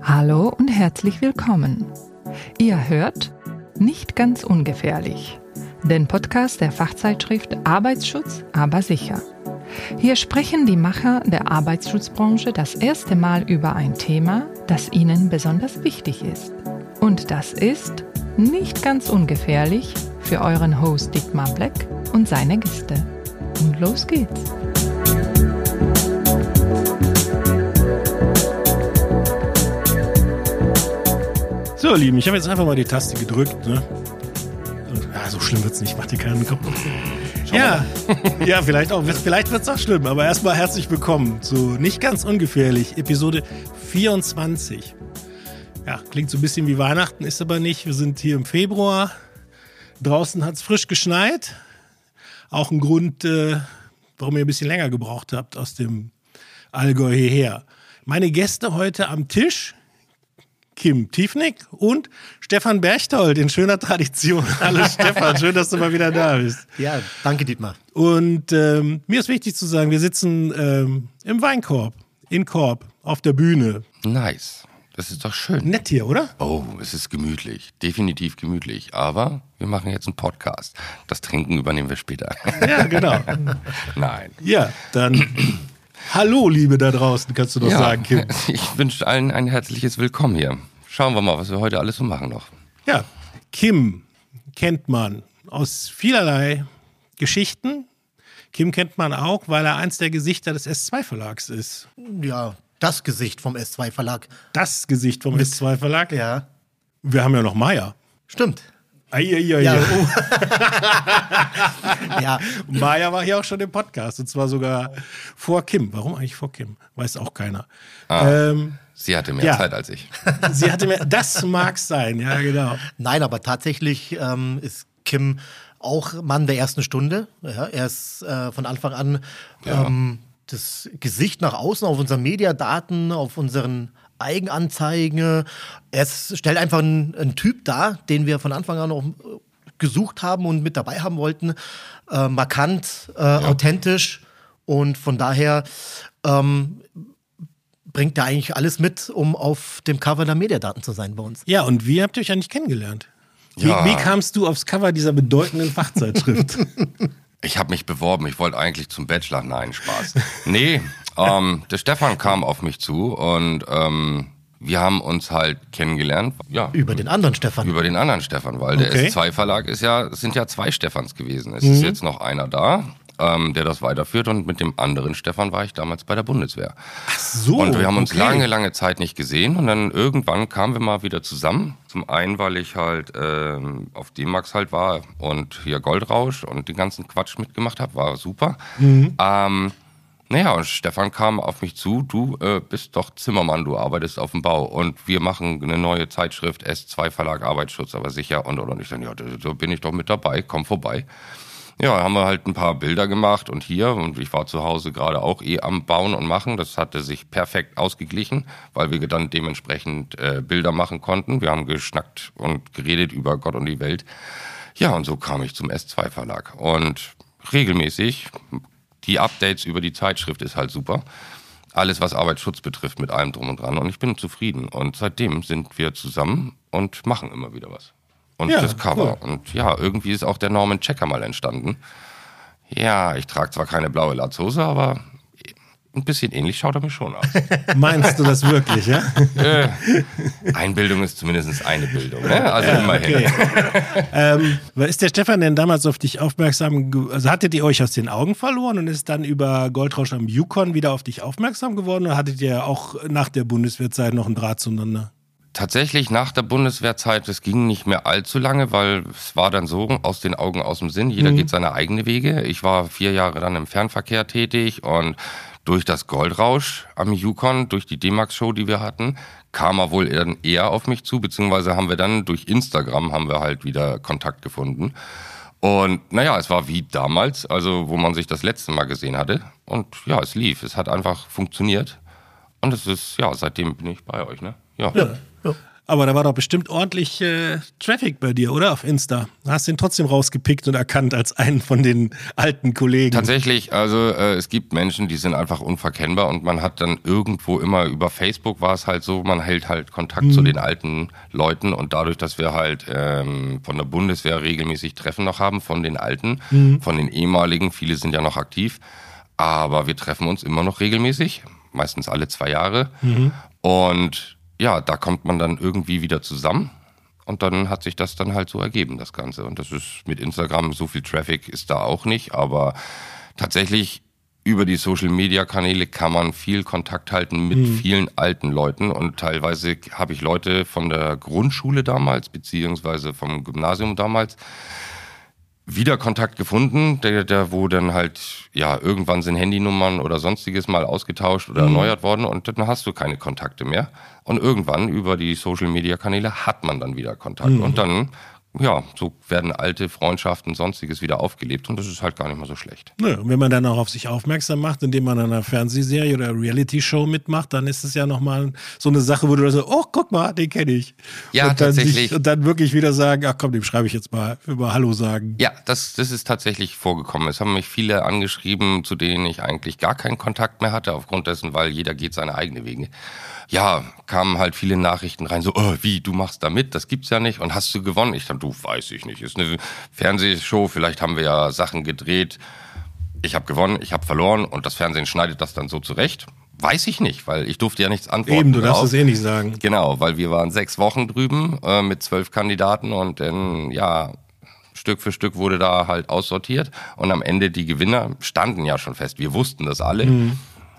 Hallo und herzlich willkommen. Ihr hört Nicht ganz ungefährlich, den Podcast der Fachzeitschrift Arbeitsschutz, aber sicher. Hier sprechen die Macher der Arbeitsschutzbranche das erste Mal über ein Thema, das ihnen besonders wichtig ist. Und das ist nicht ganz ungefährlich für euren Host Dietmar Black und seine Gäste. Und los geht's. So, ihr Lieben, ich habe jetzt einfach mal die Taste gedrückt. Ne? So schlimm wird es nicht. Vatikan, komm. Ja, vielleicht wird es auch schlimm. Aber erstmal herzlich willkommen zu Nicht ganz ungefährlich, Episode 24. Ja, klingt so ein bisschen wie Weihnachten, ist aber nicht. Wir sind hier im Februar. Draußen hat es frisch geschneit. Auch ein Grund, warum ihr ein bisschen länger gebraucht habt aus dem Allgäu hierher. Meine Gäste heute am Tisch: Kim Tiefnick und Stefan Berchtold in schöner Tradition. Hallo Stefan, schön, dass du mal wieder da bist. Ja, danke Dietmar. Und mir ist wichtig zu sagen, wir sitzen im Weinkorb, in Korb, auf der Bühne. Nice, das ist doch schön. Nett hier, oder? Oh, es ist gemütlich, definitiv gemütlich. Aber wir machen jetzt einen Podcast. Das Trinken übernehmen wir später. Ja, genau. Nein. Ja, dann hallo, Liebe da draußen, kannst du doch sagen, Kim. Ich wünsche allen ein herzliches Willkommen hier. Schauen wir mal, was wir heute alles so machen noch. Ja, Kim kennt man aus vielerlei Geschichten. Kim kennt man auch, weil er eins der Gesichter des S2-Verlags ist. Ja, das Gesicht vom S2-Verlag. Das Gesicht vom S2-Verlag? Ja. Wir haben ja noch Maya. Stimmt. Ja. Ja. Maya war hier auch schon im Podcast und zwar sogar vor Kim. Warum eigentlich vor Kim? Weiß auch keiner. Sie hatte mehr Zeit als ich. Sie hatte mehr, das mag sein, ja genau. Nein, aber tatsächlich ist Kim auch Mann der ersten Stunde. Ja, er ist von Anfang an das Gesicht nach außen auf unseren Mediadaten, auf unseren Eigenanzeigen. Er stellt einfach einen Typ dar, den wir von Anfang an auch gesucht haben und mit dabei haben wollten. Markant, authentisch und von daher bringt er eigentlich alles mit, um auf dem Cover der Mediadaten zu sein bei uns. Ja, und wie habt ihr euch eigentlich kennengelernt? Wie kamst du aufs Cover dieser bedeutenden Fachzeitschrift? Ich habe mich beworben, ich wollte eigentlich zum Bachelor. Nein, Spaß. Nee, der Stefan kam auf mich zu und wir haben uns halt kennengelernt. Ja, Über den anderen Stefan. Über den anderen Stefan, weil der S2-Verlag es sind ja zwei Stefans gewesen. Es ist jetzt noch einer da, der das weiterführt, und mit dem anderen Stefan war ich damals bei der Bundeswehr. Ach so. Und wir haben uns lange Zeit nicht gesehen und dann irgendwann kamen wir mal wieder zusammen. Zum einen, weil ich halt auf D-Max halt war und hier Goldrausch und den ganzen Quatsch mitgemacht habe, war super. Und Stefan kam auf mich zu: Du bist doch Zimmermann, du arbeitest auf dem Bau und wir machen eine neue Zeitschrift, S2 Verlag Arbeitsschutz, aber sicher. Und ich dann, ja, da bin ich doch mit dabei, komm vorbei. Ja, haben wir halt ein paar Bilder gemacht und ich war zu Hause gerade auch am Bauen und Machen. Das hatte sich perfekt ausgeglichen, weil wir dann dementsprechend Bilder machen konnten. Wir haben geschnackt und geredet über Gott und die Welt. Ja, und so kam ich zum S2 Verlag. Und regelmäßig, die Updates über die Zeitschrift ist halt super. Alles, was Arbeitsschutz betrifft, mit allem drum und dran. Und ich bin zufrieden. Und seitdem sind wir zusammen und machen immer wieder was. Und das Cover. Cool. Und ja, irgendwie ist auch der Norman Checker mal entstanden. Ja, ich trage zwar keine blaue Latzhose, aber ein bisschen ähnlich schaut er mir schon aus. Meinst du das wirklich, ja? Einbildung ist zumindest eine Bildung, ne? Also immerhin. Okay. Ist der Stefan denn damals auf dich aufmerksam, also hattet ihr euch aus den Augen verloren und ist dann über Goldrausch am Yukon wieder auf dich aufmerksam geworden, oder hattet ihr auch nach der Bundeswehrzeit noch einen Draht zueinander? Tatsächlich nach der Bundeswehrzeit, das ging nicht mehr allzu lange, weil es war dann so, aus den Augen, aus dem Sinn, jeder geht seine eigenen Wege. Ich war 4 Jahre dann im Fernverkehr tätig und durch das Goldrausch am Yukon, durch die D-Max-Show, die wir hatten, kam er wohl dann eher auf mich zu, beziehungsweise haben wir dann durch Instagram halt wieder Kontakt gefunden. Und es war wie damals, also wo man sich das letzte Mal gesehen hatte. Und ja, es lief, es hat einfach funktioniert. Und es ist, seitdem bin ich bei euch, ne? Ja. Aber da war doch bestimmt ordentlich Traffic bei dir, oder? Auf Insta. Du hast ihn trotzdem rausgepickt und erkannt als einen von den alten Kollegen. Tatsächlich, also es gibt Menschen, die sind einfach unverkennbar und man hat dann irgendwo immer über Facebook war es halt so, man hält halt Kontakt zu den alten Leuten und dadurch, dass wir halt von der Bundeswehr regelmäßig Treffen noch haben von den Alten, von den ehemaligen, viele sind ja noch aktiv, aber wir treffen uns immer noch regelmäßig, meistens alle 2 Jahre und ja, da kommt man dann irgendwie wieder zusammen und dann hat sich das dann halt so ergeben, das Ganze. Und das ist mit Instagram, so viel Traffic ist da auch nicht, aber tatsächlich über die Social-Media-Kanäle kann man viel Kontakt halten mit vielen alten Leuten und teilweise habe ich Leute von der Grundschule damals, beziehungsweise vom Gymnasium damals, wieder Kontakt gefunden, der wo dann halt, ja, irgendwann sind Handynummern oder sonstiges mal ausgetauscht oder erneuert worden und dann hast du keine Kontakte mehr. Und irgendwann über die Social-Media-Kanäle hat man dann wieder Kontakt. Und dann, ja, so werden alte Freundschaften, sonstiges wieder aufgelebt und das ist halt gar nicht mal so schlecht. Nö, und wenn man dann auch auf sich aufmerksam macht, indem man an einer Fernsehserie oder Reality-Show mitmacht, dann ist es ja nochmal so eine Sache, wo du so, oh, guck mal, den kenne ich. Ja, und dann tatsächlich. Und dann wirklich wieder sagen, ach komm, dem schreibe ich jetzt mal über Hallo sagen. Ja, das ist tatsächlich vorgekommen. Es haben mich viele angeschrieben, zu denen ich eigentlich gar keinen Kontakt mehr hatte, aufgrund dessen, weil jeder geht seine eigene Wege. Ja, kamen halt viele Nachrichten rein, so, oh, wie, du machst da mit, das gibt's ja nicht und hast du gewonnen? Ich dachte, du, weiß ich nicht, ist eine Fernsehshow, vielleicht haben wir ja Sachen gedreht, ich habe gewonnen, ich habe verloren und das Fernsehen schneidet das dann so zurecht. Weiß ich nicht, weil ich durfte ja nichts antworten. Eben, du darfst es eh nicht sagen. Genau, weil wir waren 6 Wochen drüben mit 12 Kandidaten und dann, ja, Stück für Stück wurde da halt aussortiert und am Ende die Gewinner standen ja schon fest. Wir wussten das alle,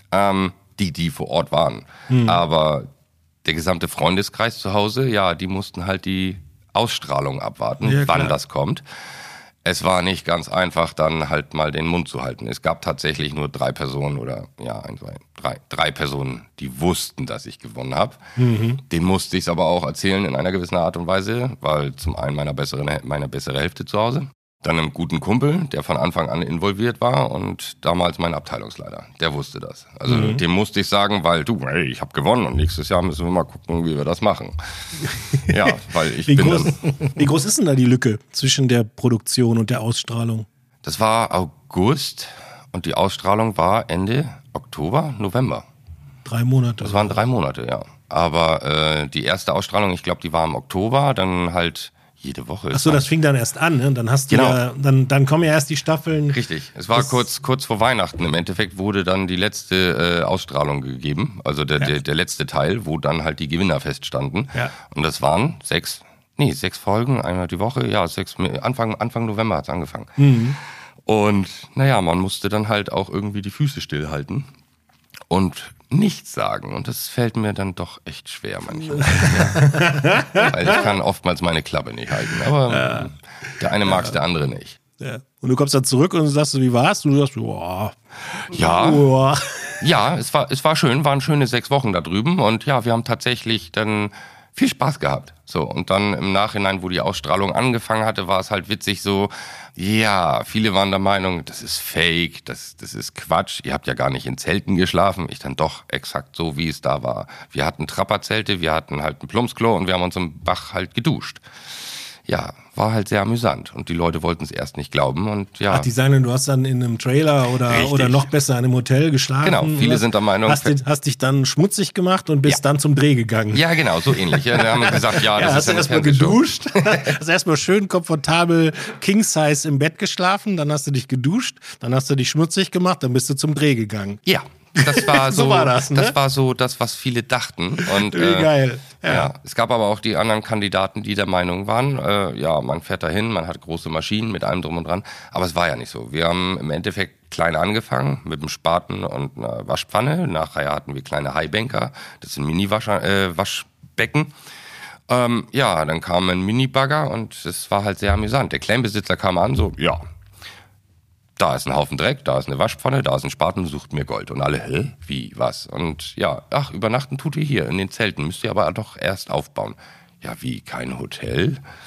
die vor Ort waren. Aber der gesamte Freundeskreis zu Hause, ja, die mussten halt die Ausstrahlung abwarten, ja, wann das kommt. Es war nicht ganz einfach, dann halt mal den Mund zu halten. Es gab tatsächlich nur 3 Personen oder ja, 3 Personen, die wussten, dass ich gewonnen habe. Den musste ich es aber auch erzählen in einer gewissen Art und Weise, weil zum einen meine bessere Hälfte zu Hause, dann einem guten Kumpel, der von Anfang an involviert war und damals mein Abteilungsleiter, der wusste das. Also dem musste ich sagen, weil du, hey, ich habe gewonnen und nächstes Jahr müssen wir mal gucken, wie wir das machen. Ja, weil ich Wie groß ist denn da die Lücke zwischen der Produktion und der Ausstrahlung? Das war August und die Ausstrahlung war Ende Oktober, November. 3 Monate. Das waren 3 Monate, ja. Aber die erste Ausstrahlung, ich glaube, die war im Oktober, dann halt jede Woche. Achso, das fing dann erst an, ne? Dann hast du ja, dann kommen ja erst die Staffeln. Richtig. Es war kurz vor Weihnachten. Im Endeffekt wurde dann die letzte Ausstrahlung gegeben, also der letzte Teil, wo dann halt die Gewinner feststanden. Ja. Und das waren 6 Folgen, einmal die Woche, ja, Anfang November hat's angefangen. Und naja, man musste dann halt auch irgendwie die Füße stillhalten und nichts sagen. Und das fällt mir dann doch echt schwer manchmal. Ja. Weil ich kann oftmals meine Klappe nicht halten. Aber der eine mag's, der andere nicht. Ja. Und du kommst dann zurück und sagst, wie war's? Du sagst, boah. Ja, es war schön, waren schöne 6 Wochen da drüben. Und ja, wir haben tatsächlich dann viel Spaß gehabt. So, und dann im Nachhinein, wo die Ausstrahlung angefangen hatte, war es halt witzig so, ja, viele waren der Meinung, das ist Fake, das ist Quatsch, ihr habt ja gar nicht in Zelten geschlafen. Ich dann doch exakt so, wie es da war. Wir hatten Trapperzelte, wir hatten halt ein Plumpsklo und wir haben uns im Bach halt geduscht. Ja, war halt sehr amüsant und die Leute wollten es erst nicht glauben und ja. Ach, die sagen, du hast dann in einem Trailer oder noch besser in einem Hotel geschlafen. Genau, viele sind der Meinung. Hast dich dann schmutzig gemacht und bist dann zum Dreh gegangen. Ja, genau, so ähnlich. Ja, da haben wir gesagt, ja, das ist hast du erstmal geduscht, hast erstmal schön komfortabel King-Size im Bett geschlafen, dann hast du dich geduscht, dann hast du dich schmutzig gemacht, dann bist du zum Dreh gegangen. Ja. Das war so, so war das, ne? Das war so das, was viele dachten. Und, wie geil. Ja, es gab aber auch die anderen Kandidaten, die der Meinung waren, ja, man fährt dahin, man hat große Maschinen mit allem drum und dran. Aber es war ja nicht so. Wir haben im Endeffekt klein angefangen mit einem Spaten und einer Waschpfanne. Nachher hatten wir kleine Highbanker, das sind Mini-Waschbecken. Ja, dann kam ein Mini-Bagger und es war halt sehr amüsant. Der Kleinbesitzer kam an, so, ja, da ist ein Haufen Dreck, da ist eine Waschpfanne, da ist ein Spaten, sucht mir Gold. Und alle, hä? Wie, was? Und ja, ach, übernachten tut ihr hier in den Zelten, müsst ihr aber doch erst aufbauen. Ja, wie, kein Hotel?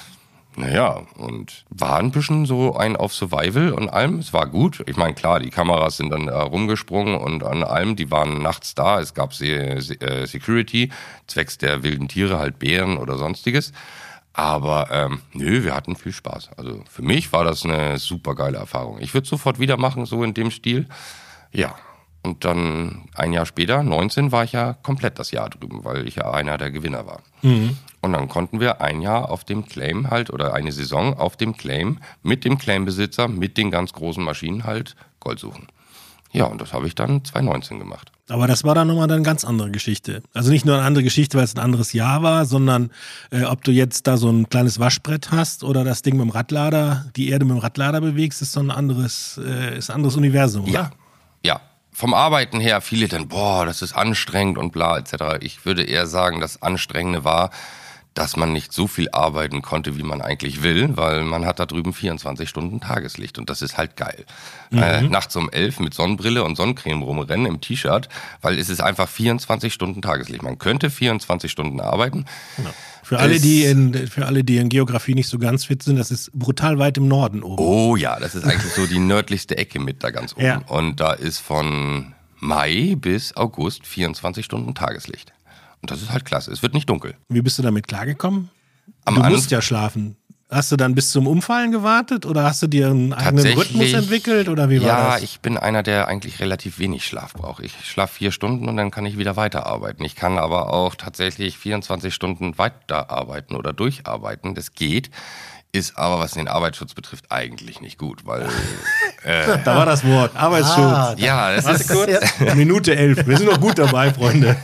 Naja, und war ein bisschen so ein auf Survival und allem. Es war gut. Ich meine, klar, die Kameras sind dann rumgesprungen und an allem, die waren nachts da. Es gab Security, zwecks der wilden Tiere, halt Bären oder sonstiges. Aber nö, wir hatten viel Spaß. Also für mich war das eine super geile Erfahrung. Ich würde sofort wieder machen, so in dem Stil. Ja, und dann ein Jahr später, 19, war ich ja komplett das Jahr drüben, weil ich ja einer der Gewinner war. Mhm. Und dann konnten wir ein Jahr auf dem Claim halt oder eine Saison auf dem Claim mit dem Claimbesitzer, mit den ganz großen Maschinen halt Gold suchen. Ja, und das habe ich dann 2019 gemacht. Aber das war dann nochmal eine ganz andere Geschichte. Also nicht nur eine andere Geschichte, weil es ein anderes Jahr war, sondern ob du jetzt da so ein kleines Waschbrett hast oder das Ding mit dem Radlader, die Erde mit dem Radlader bewegst, ist so ein anderes Universum, oder? Ja. Vom Arbeiten her, viele dann, das ist anstrengend und bla etc. Ich würde eher sagen, das Anstrengende war, dass man nicht so viel arbeiten konnte, wie man eigentlich will, weil man hat da drüben 24 Stunden Tageslicht und das ist halt geil. Nachts um 11 mit Sonnenbrille und Sonnencreme rumrennen im T-Shirt, weil es ist einfach 24 Stunden Tageslicht. Man könnte 24 Stunden arbeiten. Genau. Für alle, die in Geografie nicht so ganz fit sind, das ist brutal weit im Norden oben. Oh ja, das ist eigentlich so die nördlichste Ecke mit da ganz oben. Ja. Und da ist von Mai bis August 24 Stunden Tageslicht. Und das ist halt klasse. Es wird nicht dunkel. Wie bist du damit klargekommen? Du musst ja schlafen. Hast du dann bis zum Umfallen gewartet oder hast du dir einen eigenen Rhythmus entwickelt oder wie war das? Ja, ich bin einer, der eigentlich relativ wenig Schlaf braucht. Ich schlafe 4 Stunden und dann kann ich wieder weiterarbeiten. Ich kann aber auch tatsächlich 24 Stunden weiterarbeiten oder durcharbeiten. Das geht. Ist aber, was den Arbeitsschutz betrifft, eigentlich nicht gut, weil... da war das Wort, Arbeitsschutz. Ja, das ist gut. Minute 11, wir sind noch gut dabei, Freunde.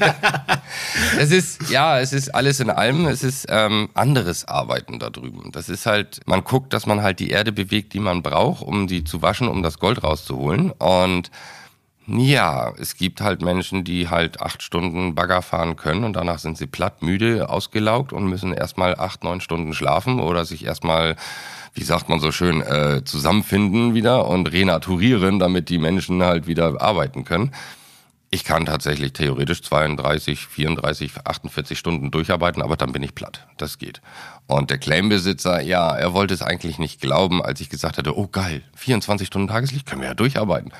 Es ist alles in allem, es ist anderes Arbeiten da drüben. Das ist halt, man guckt, dass man halt die Erde bewegt, die man braucht, um die zu waschen, um das Gold rauszuholen. Und ja, es gibt halt Menschen, die halt 8 Stunden Bagger fahren können und danach sind sie platt, müde, ausgelaugt und müssen erstmal 8, 9 Stunden schlafen oder sich erstmal, wie sagt man so schön, zusammenfinden wieder und renaturieren, damit die Menschen halt wieder arbeiten können. Ich kann tatsächlich theoretisch 32, 34, 48 Stunden durcharbeiten, aber dann bin ich platt. Das geht. Und der Claimbesitzer, ja, er wollte es eigentlich nicht glauben, als ich gesagt hatte, oh geil, 24 Stunden Tageslicht, können wir ja durcharbeiten.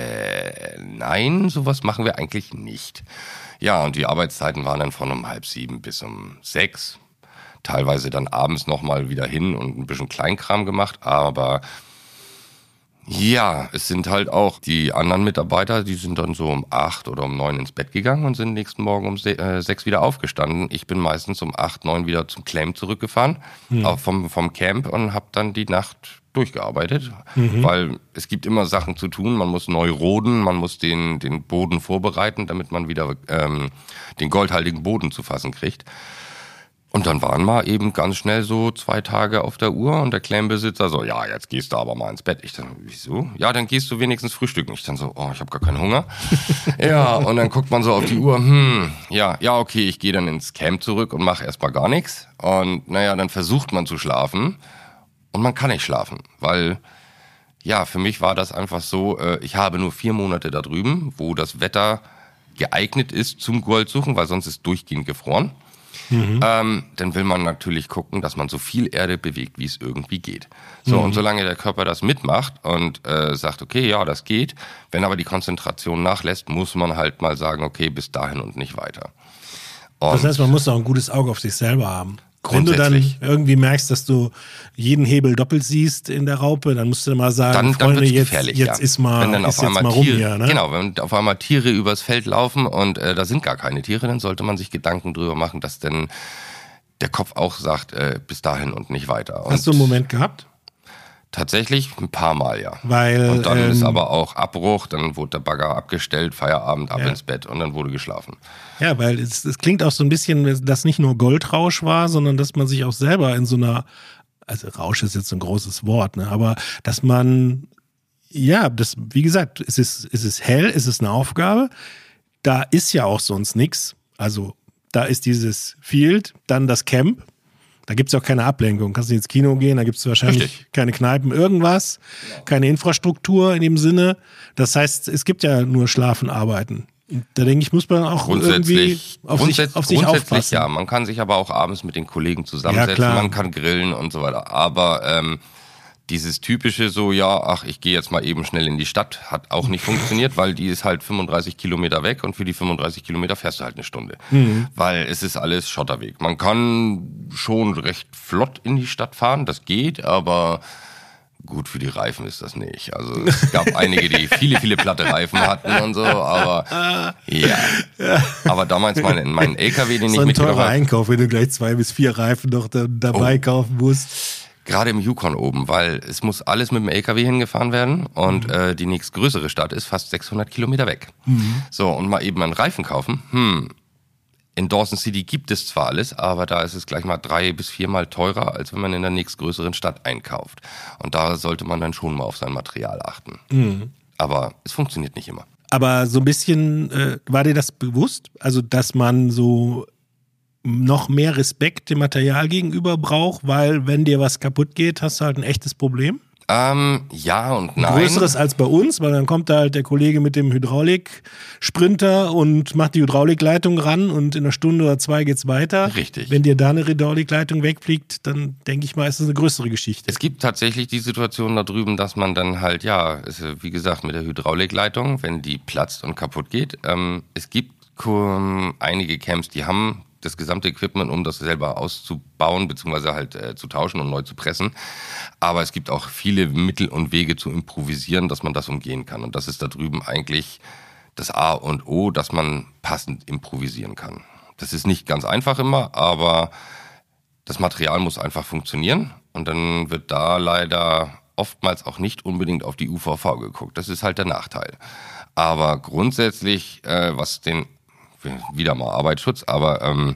Nein, sowas machen wir eigentlich nicht. Ja, und die Arbeitszeiten waren dann von um 6:30 bis um 6. Teilweise dann abends nochmal wieder hin und ein bisschen Kleinkram gemacht, aber ja, es sind halt auch die anderen Mitarbeiter, die sind dann so um 8 oder um 9 ins Bett gegangen und sind nächsten Morgen um 6 wieder aufgestanden. Ich bin meistens um 8, 9 wieder zum Claim zurückgefahren, vom Camp und habe dann die Nacht durchgearbeitet, weil es gibt immer Sachen zu tun. Man muss neu roden, man muss den Boden vorbereiten, damit man wieder den goldhaltigen Boden zu fassen kriegt. Und dann waren wir eben ganz schnell so 2 Tage auf der Uhr und der Claimbesitzer so, ja, jetzt gehst du aber mal ins Bett. Ich dann, wieso? Ja, dann gehst du wenigstens frühstücken. Ich dann so, ich habe gar keinen Hunger. Ja, und dann guckt man so auf die Uhr, ja, okay, ich gehe dann ins Camp zurück und mache erstmal gar nichts. Und naja, dann versucht man zu schlafen und man kann nicht schlafen, weil ja, für mich war das einfach so, ich habe nur 4 Monate da drüben, wo das Wetter geeignet ist zum Goldsuchen, weil sonst ist durchgehend gefroren. Dann will man natürlich gucken, dass man so viel Erde bewegt, wie es irgendwie geht. So, und solange der Körper das mitmacht und sagt, okay, ja, das geht, wenn aber die Konzentration nachlässt, muss man halt mal sagen, okay, bis dahin und nicht weiter. Und das heißt, man muss auch ein gutes Auge auf sich selber haben. Wenn du dann irgendwie merkst, dass du jeden Hebel doppelt siehst in der Raupe, dann musst du mal sagen, dann Freunde, jetzt ja. ist mal, wenn dann ist auf jetzt einmal mal rum hier. Ne? Genau, wenn auf einmal Tiere übers Feld laufen und da sind gar keine Tiere, dann sollte man sich Gedanken drüber machen, dass denn der Kopf auch sagt, bis dahin und nicht weiter. Und hast du einen Moment gehabt? Tatsächlich ein paar Mal, ja. Weil, und dann ist aber auch Abbruch, dann wurde der Bagger abgestellt, Feierabend, ab ins Bett und dann wurde geschlafen. Ja, weil es klingt auch so ein bisschen, dass nicht nur Goldrausch war, sondern dass man sich auch selber in so einer, also Rausch ist jetzt so ein großes Wort, ne, aber dass man, ja, das, wie gesagt, es ist hell, es ist eine Aufgabe, da ist ja auch sonst nichts, also da ist dieses Field, dann das Camp. Da gibt es auch keine Ablenkung. Kannst du ins Kino gehen, da gibt es wahrscheinlich keine Kneipen, irgendwas, keine Infrastruktur in dem Sinne. Das heißt, es gibt ja nur Schlafen, Arbeiten. Da denke ich, muss man auch irgendwie auf sich aufpassen. Ja, man kann sich aber auch abends mit den Kollegen zusammensetzen, man kann grillen und so weiter. Aber dieses typische so, ich gehe jetzt mal eben schnell in die Stadt, hat auch nicht funktioniert, weil die ist halt 35 Kilometer weg und für die 35 Kilometer fährst du halt eine Stunde. Weil es ist alles Schotterweg. Man kann schon recht flott in die Stadt fahren, das geht, aber gut für die Reifen ist das nicht. Also es gab einige, die viele platte Reifen hatten und so, aber ja. Aber damals mein LKW, den ich mitgenommen habe. So ein teurer Einkauf, wenn du gleich 2 bis 4 Reifen noch dabei kaufen musst. Gerade im Yukon oben, weil es muss alles mit dem LKW hingefahren werden und die nächstgrößere Stadt ist fast 600 Kilometer weg. So, und mal eben einen Reifen kaufen, in Dawson City gibt es zwar alles, aber da ist es gleich mal 3 bis 4 Mal teurer, als wenn man in der nächstgrößeren Stadt einkauft. Und da sollte man dann schon mal auf sein Material achten. Aber es funktioniert nicht immer. Aber so ein bisschen, war dir das bewusst? Also, dass man so noch mehr Respekt dem Material gegenüber braucht, weil wenn dir was kaputt geht, hast du halt ein echtes Problem? Ja und nein. Größeres als bei uns, weil dann kommt da halt der Kollege mit dem Hydraulik-Sprinter und macht die Hydraulikleitung ran und in einer Stunde oder 2 geht's weiter. Richtig. Wenn dir da eine Hydraulikleitung wegfliegt, dann denke ich mal, ist das eine größere Geschichte. Es gibt tatsächlich die Situation da drüben, dass man dann halt, wie gesagt, mit der Hydraulikleitung, wenn die platzt und kaputt geht, es gibt einige Camps, die haben das gesamte Equipment, um das selber auszubauen, beziehungsweise halt zu tauschen und neu zu pressen. Aber es gibt auch viele Mittel und Wege zu improvisieren, dass man das umgehen kann. Und das ist da drüben eigentlich das A und O, dass man passend improvisieren kann. Das ist nicht ganz einfach immer, aber das Material muss einfach funktionieren. Und dann wird da leider oftmals auch nicht unbedingt auf die UVV geguckt. Das ist halt der Nachteil. Aber grundsätzlich, wieder mal Arbeitsschutz, aber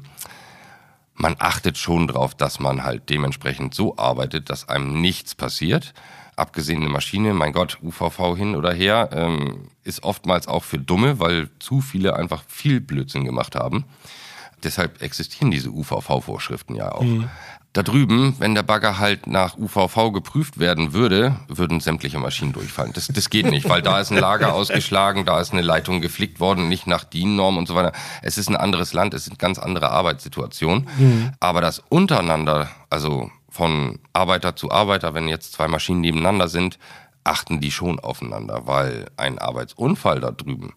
man achtet schon drauf, dass man halt dementsprechend so arbeitet, dass einem nichts passiert. Abgesehen eine Maschine, mein Gott, UVV hin oder her, ist oftmals auch für Dumme, weil zu viele einfach viel Blödsinn gemacht haben. Deshalb existieren diese UVV-Vorschriften ja auch. Da drüben, wenn der Bagger halt nach UVV geprüft werden würde, würden sämtliche Maschinen durchfallen. Das geht nicht, weil da ist ein Lager ausgeschlagen, da ist eine Leitung geflickt worden, nicht nach DIN-Norm und so weiter. Es ist ein anderes Land, es sind ganz andere Arbeitssituationen. Aber das untereinander, also von Arbeiter zu Arbeiter, wenn jetzt 2 Maschinen nebeneinander sind, achten die schon aufeinander, weil ein Arbeitsunfall da drüben,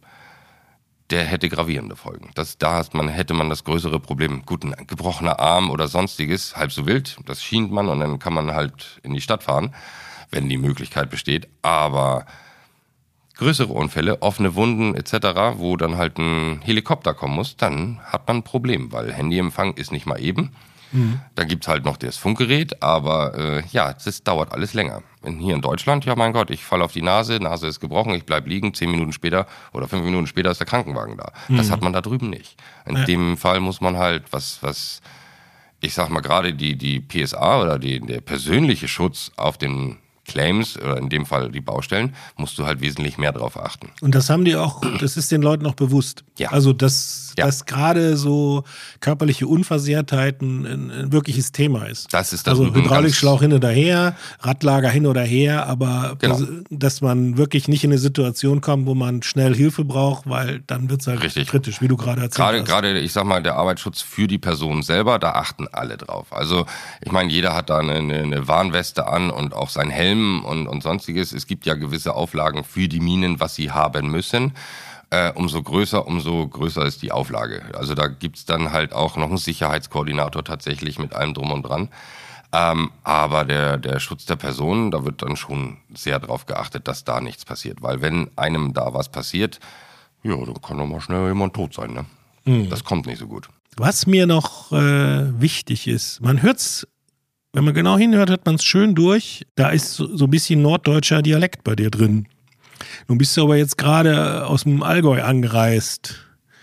der hätte gravierende Folgen. Hätte man das größere Problem. Gut, ein gebrochener Arm oder sonstiges, halb so wild, das schient man und dann kann man halt in die Stadt fahren, wenn die Möglichkeit besteht. Aber größere Unfälle, offene Wunden etc., wo dann halt ein Helikopter kommen muss, dann hat man ein Problem, weil Handyempfang ist nicht mal eben. Da gibt's halt noch das Funkgerät, aber das dauert alles länger. Hier in Deutschland, ja mein Gott, ich falle auf die Nase ist gebrochen, ich bleib liegen, 10 Minuten später oder 5 Minuten später ist der Krankenwagen da. Das hat man da drüben nicht. In dem Fall muss man halt, was ich sag mal gerade die PSA oder der persönliche Schutz auf den Claims oder in dem Fall die Baustellen, musst du halt wesentlich mehr drauf achten. Und das haben die auch, das ist den Leuten auch bewusst. Ja. Also dass gerade so körperliche Unversehrtheiten ein wirkliches Thema ist. Das ist da also drüben Hydraulikschlauch hin oder her, Radlager hin oder her, aber dass man wirklich nicht in eine Situation kommt, wo man schnell Hilfe braucht, weil dann wird es halt kritisch, wie du gerade erzählt hast. Gerade, ich sag mal, der Arbeitsschutz für die Person selber, da achten alle drauf. Also ich meine, jeder hat da eine Warnweste an und auch sein Helm und sonstiges. Es gibt ja gewisse Auflagen für die Minen, was sie haben müssen. Umso größer ist die Auflage. Also da gibt's dann halt auch noch einen Sicherheitskoordinator tatsächlich mit allem drum und dran. Aber der Schutz der Person, da wird dann schon sehr drauf geachtet, dass da nichts passiert. Weil wenn einem da was passiert, dann kann doch mal schnell jemand tot sein. Ne? Das kommt nicht so gut. Was mir noch wichtig ist, man hört's, wenn man genau hinhört, hört man es schön durch. Da ist so ein bisschen norddeutscher Dialekt bei dir drin. Nun bist du aber jetzt gerade aus dem Allgäu angereist.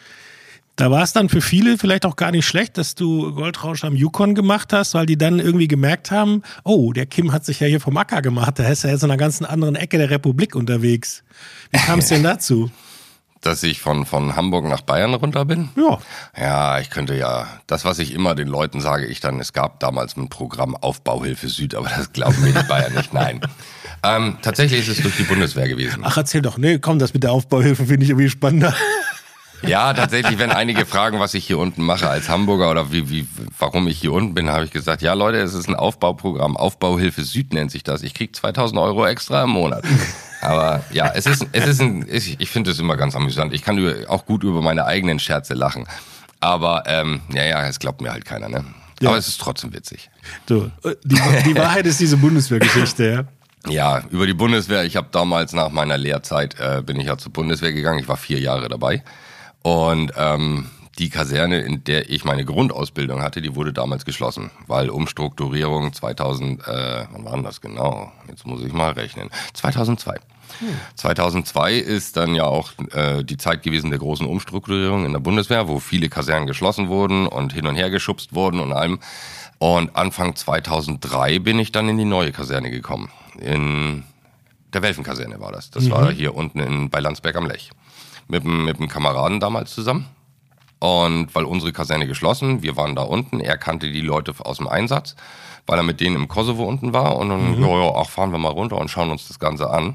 Da war es dann für viele vielleicht auch gar nicht schlecht, dass du Goldrausch am Yukon gemacht hast, weil die dann irgendwie gemerkt haben, oh, der Kim hat sich ja hier vom Acker gemacht, der ist ja jetzt in einer ganz anderen Ecke der Republik unterwegs. Wie kam es denn dazu? Dass ich von Hamburg nach Bayern runter bin? Ja. Ja, ich könnte das, was ich immer den Leuten sage, es gab damals ein Programm Aufbauhilfe Süd, aber das glauben mir die Bayern nicht, nein. Tatsächlich ist es durch die Bundeswehr gewesen. Ach, erzähl doch, nee, komm, das mit der Aufbauhilfe finde ich irgendwie spannender. Ja, tatsächlich, wenn einige fragen, was ich hier unten mache als Hamburger oder warum ich hier unten bin, habe ich gesagt, ja Leute, es ist ein Aufbauprogramm, Aufbauhilfe Süd nennt sich das. Ich kriege 2.000 € extra im Monat. Aber ja, ich finde es immer ganz amüsant. Ich kann auch gut über meine eigenen Scherze lachen. Aber es glaubt mir halt keiner, ne? Ja. Aber es ist trotzdem witzig. So, die Wahrheit ist diese Bundeswehrgeschichte, ja? Ja, über die Bundeswehr. Ich habe damals nach meiner Lehrzeit bin ich ja zur Bundeswehr gegangen. Ich war 4 Jahre dabei. Und die Kaserne, in der ich meine Grundausbildung hatte, die wurde damals geschlossen, weil Umstrukturierung wann war denn das genau? Jetzt muss ich mal rechnen. 2002. 2002 ist dann ja auch die Zeit gewesen der großen Umstrukturierung in der Bundeswehr, wo viele Kasernen geschlossen wurden und hin und her geschubst wurden und allem. Und Anfang 2003 bin ich dann in die neue Kaserne gekommen. In der Welfenkaserne war das. Das war hier unten bei Landsberg am Lech. Mit einem Kameraden damals zusammen. Und weil unsere Kaserne geschlossen, wir waren da unten, er kannte die Leute aus dem Einsatz, weil er mit denen im Kosovo unten war. Und dann, fahren wir mal runter und schauen uns das Ganze an.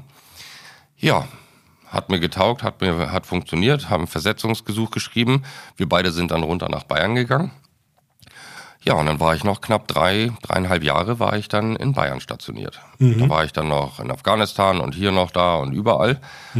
Ja, hat mir getaugt, hat funktioniert, haben ein Versetzungsgesuch geschrieben. Wir beide sind dann runter nach Bayern gegangen. Ja, und dann war ich noch knapp 3,5 Jahre war ich dann in Bayern stationiert. Da war ich dann noch in Afghanistan und hier noch da und überall.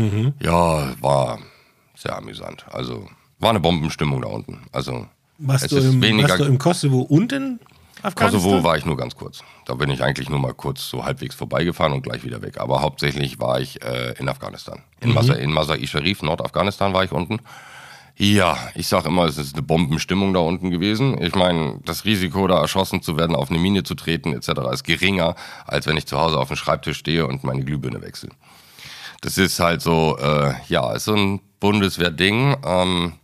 Ja, war sehr amüsant. Also war eine Bombenstimmung da unten. Also warst du im Kosovo und in Afghanistan? Kosovo war ich nur ganz kurz. Da bin ich eigentlich nur mal kurz so halbwegs vorbeigefahren und gleich wieder weg. Aber hauptsächlich war ich in Afghanistan. In Masar-i-Sharif, Nordafghanistan war ich unten. Ja, ich sag immer, es ist eine Bombenstimmung da unten gewesen. Ich meine, das Risiko, da erschossen zu werden, auf eine Mine zu treten etc. ist geringer, als wenn ich zu Hause auf dem Schreibtisch stehe und meine Glühbirne wechsle. Das ist halt so, ist so ein Bundeswehrding.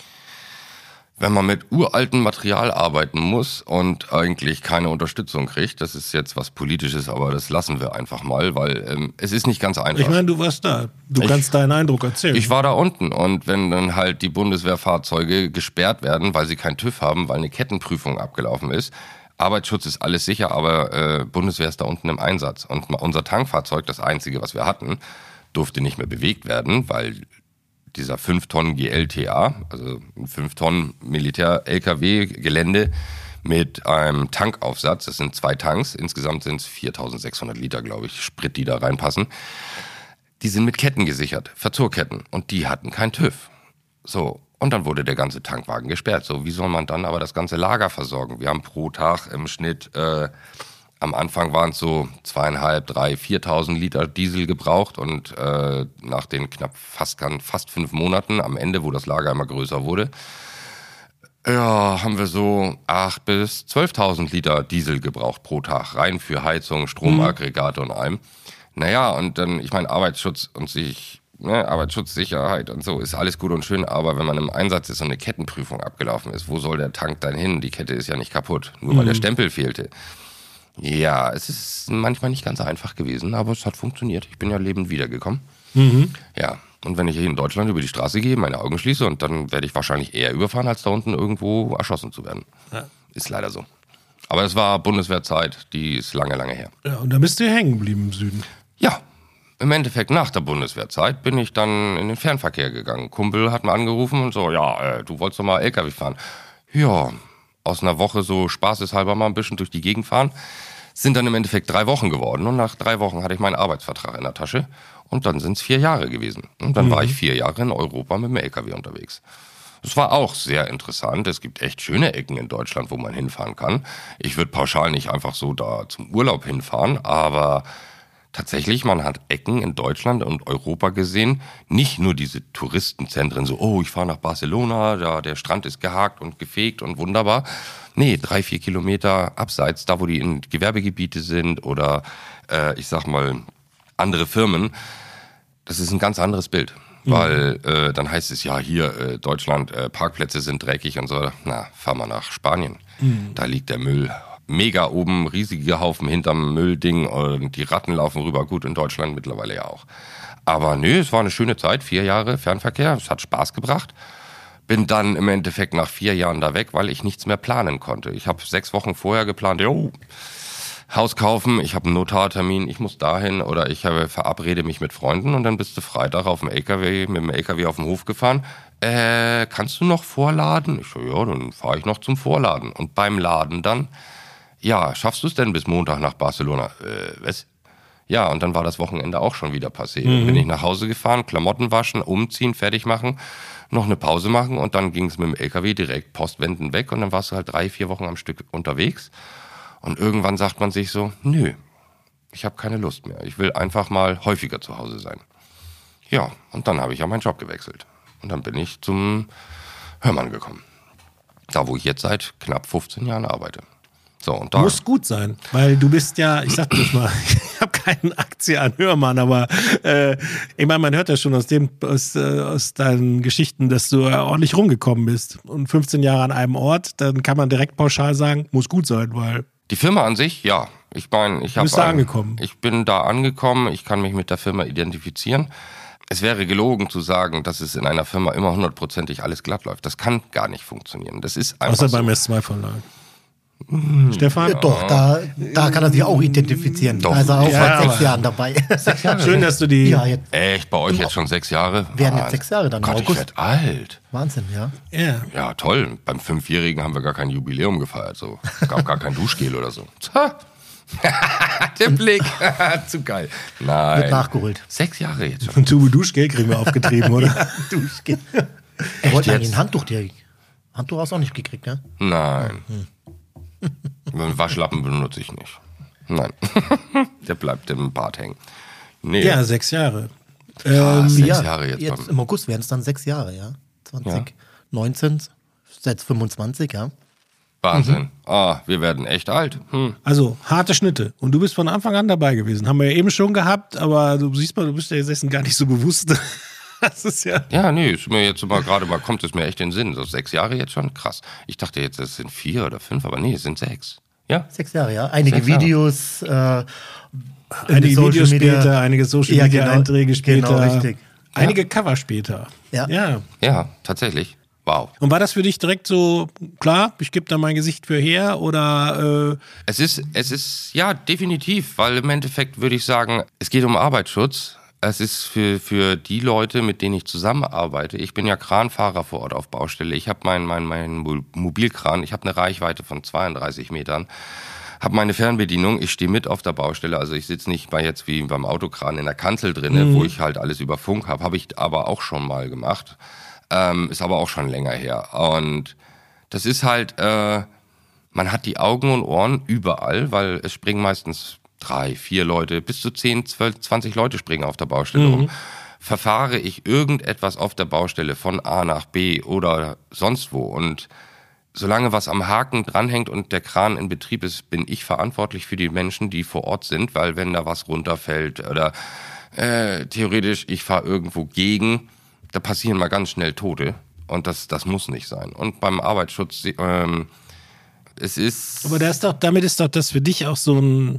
Wenn man mit uraltem Material arbeiten muss und eigentlich keine Unterstützung kriegt, das ist jetzt was Politisches, aber das lassen wir einfach mal, weil es ist nicht ganz einfach. Ich meine, du warst da. Du kannst deinen Eindruck erzählen. Ich war da unten und wenn dann halt die Bundeswehrfahrzeuge gesperrt werden, weil sie keinen TÜV haben, weil eine Kettenprüfung abgelaufen ist, Arbeitsschutz ist alles sicher, aber Bundeswehr ist da unten im Einsatz. Und unser Tankfahrzeug, das einzige, was wir hatten, durfte nicht mehr bewegt werden, weil dieser 5 Tonnen GLTA, also ein 5 Tonnen Militär-LKW-Gelände mit einem Tankaufsatz, das sind 2 Tanks, insgesamt sind es 4.600 Liter, glaube ich, Sprit, die da reinpassen. Die sind mit Ketten gesichert, Verzurketten, und die hatten kein TÜV. So, und dann wurde der ganze Tankwagen gesperrt. So, wie soll man dann aber das ganze Lager versorgen? Wir haben pro Tag im Schnitt, am Anfang waren es so 2.500, 3.000, 4.000 Liter Diesel gebraucht und nach den knapp fast 5 Monaten, am Ende, wo das Lager immer größer wurde, haben wir so 8.000 bis 12.000 Liter Diesel gebraucht pro Tag, rein für Heizung, Stromaggregate und allem. Naja, und dann, ich meine, Arbeitsschutz und Arbeitsschutzsicherheit und so ist alles gut und schön, aber wenn man im Einsatz ist und eine Kettenprüfung abgelaufen ist, wo soll der Tank dann hin? Die Kette ist ja nicht kaputt, nur weil der Stempel fehlte. Ja, es ist manchmal nicht ganz einfach gewesen, aber es hat funktioniert. Ich bin ja lebend wiedergekommen. Ja, und wenn ich hier in Deutschland über die Straße gehe, meine Augen schließe, und dann werde ich wahrscheinlich eher überfahren, als da unten irgendwo erschossen zu werden. Ja. Ist leider so. Aber es war Bundeswehrzeit, die ist lange, lange her. Ja, und da bist du hängen geblieben im Süden. Ja, im Endeffekt nach der Bundeswehrzeit bin ich dann in den Fernverkehr gegangen. Kumpel hat mir angerufen und so, du wolltest doch mal LKW fahren. Ja, aus einer Woche so spaßeshalber mal ein bisschen durch die Gegend fahren. Sind dann im Endeffekt 3 Wochen geworden. Und nach 3 Wochen hatte ich meinen Arbeitsvertrag in der Tasche. Und dann sind es 4 Jahre gewesen. Und dann war ich 4 Jahre in Europa mit dem LKW unterwegs. Das war auch sehr interessant. Es gibt echt schöne Ecken in Deutschland, wo man hinfahren kann. Ich würde pauschal nicht einfach so da zum Urlaub hinfahren, aber tatsächlich, man hat Ecken in Deutschland und Europa gesehen, nicht nur diese Touristenzentren, so, ich fahre nach Barcelona, da der Strand ist gehakt und gefegt und wunderbar. Nee, 3-4 Kilometer abseits, da wo die in Gewerbegebiete sind oder ich sag mal andere Firmen, das ist ein ganz anderes Bild. Weil dann heißt es hier Deutschland, Parkplätze sind dreckig und so. Na, fahr mal nach Spanien. Da liegt der Müll mega oben, riesige Haufen hinterm Müllding und die Ratten laufen rüber. Gut, in Deutschland mittlerweile ja auch. Aber es war eine schöne Zeit, 4 Jahre Fernverkehr, es hat Spaß gebracht. Bin dann im Endeffekt nach 4 Jahren da weg, weil ich nichts mehr planen konnte. Ich habe 6 Wochen vorher geplant, Haus kaufen, ich habe einen Notartermin, ich muss dahin oder ich verabrede mich mit Freunden und dann bist du Freitag mit dem LKW auf dem Hof gefahren. kannst du noch vorladen? Ich so, ja, dann fahre ich noch zum Vorladen. Und beim Laden dann, ja, schaffst du es denn bis Montag nach Barcelona? Was? Ja, und dann war das Wochenende auch schon wieder passé. Dann bin ich nach Hause gefahren, Klamotten waschen, umziehen, fertig machen, noch eine Pause machen und dann ging es mit dem LKW direkt postwendend weg und dann warst du halt 3-4 Wochen am Stück unterwegs. Und irgendwann sagt man sich so, nö, ich habe keine Lust mehr. Ich will einfach mal häufiger zu Hause sein. Ja, und dann habe ich ja meinen Job gewechselt. Und dann bin ich zum Hörmann gekommen. Da, wo ich jetzt seit knapp 15 Jahren arbeite. So, und da Muss gut sein, weil du bist ja, ich sag das mal, ich habe keine Aktie an Hörmann, aber ich meine, man hört ja schon aus deinen Geschichten, dass du ordentlich rumgekommen bist. Und 15 Jahre an einem Ort, dann kann man direkt pauschal sagen, muss gut sein, weil... Die Firma an sich, ja. Ich meine, Du bist da angekommen. Ich bin da angekommen, ich kann mich mit der Firma identifizieren. Es wäre gelogen zu sagen, dass es in einer Firma immer 100%ig alles glatt läuft. Das kann gar nicht funktionieren. Das ist einfach Außer so. beim S2-Verlag. Stefan? Doch, da kann er sich auch identifizieren. Doch. Also auch Ja, seit 6 aber- Jahren dabei. Schön, dass du die... Ja, jetzt Echt, bei euch jetzt schon 6 Jahre? werden jetzt 6 Jahre dann im Gott, ich August. werd alt. Wahnsinn, ja. Ja. Ja, toll. Beim 5-Jährigen haben wir gar kein Jubiläum gefeiert. So. Gab gar kein Duschgel oder so. Tja. Der Blick. Zu geil. Nein. Wird nachgeholt. 6 Jahre jetzt schon. Ein Tube Duschgel kriegen wir aufgetrieben, oder? Durchgehen. Er wollte eigentlich jetzt? ein Handtuch direkt. Handtuch hast du auch nicht gekriegt, ne? Nein. Waschlappen benutze ich nicht. Nein. Der bleibt im Bad hängen. Nee. Ja, 6 Jahre. Krass, 6 Ja, Jahre jetzt. Jetzt im August werden es dann 6 Jahre, ja. 2019, jetzt 25, ja. Wahnsinn. Wir werden echt alt. Also, harte Schnitte. Und du bist von Anfang an dabei gewesen. Haben wir ja eben schon gehabt, aber du siehst mal, du bist ja jetzt gar nicht so bewusst. Das ist ja... Ja, nee, ist mir jetzt kommt es mir echt in den Sinn. So 6 Jahre jetzt schon, krass. Ich dachte jetzt, es sind 4 oder 5, aber nee, es sind 6. Ja. 6 Jahre, ja. Einige 6 Jahre. Videos, Einige Social Videos Media. später, einige Social Ja, Media genau. Einträge später. Genau, richtig. Einige Cover später. Ja. Ja. Ja, tatsächlich. Wow. Und war das für dich direkt so, klar, ich gebe da mein Gesicht für her oder... Es ist, ja, definitiv, weil im Endeffekt würde ich sagen, es geht um Arbeitsschutz. Es ist für die Leute, mit denen ich zusammenarbeite. Ich bin ja Kranfahrer vor Ort auf Baustelle. Ich habe meinen Mobilkran, ich habe eine Reichweite von 32 Metern, habe meine Fernbedienung, ich stehe mit auf der Baustelle. Also ich sitze nicht jetzt wie beim Autokran in der Kanzel drinne, wo ich halt alles über Funk habe ich aber auch schon mal gemacht. Ist aber auch schon länger her. Und das ist halt, man hat die Augen und Ohren überall, weil es springen meistens 3, 4 Leute, bis zu 10, 12, 20 Leute springen auf der Baustelle rum. Verfahre ich irgendetwas auf der Baustelle von A nach B oder sonst wo und solange was am Haken dranhängt und der Kran in Betrieb ist, bin ich verantwortlich für die Menschen, die vor Ort sind, weil wenn da was runterfällt oder theoretisch ich fahre irgendwo gegen, da passieren mal ganz schnell Tote und das muss nicht sein. Und beim Arbeitsschutz, es ist... Aber damit ist doch das für dich auch so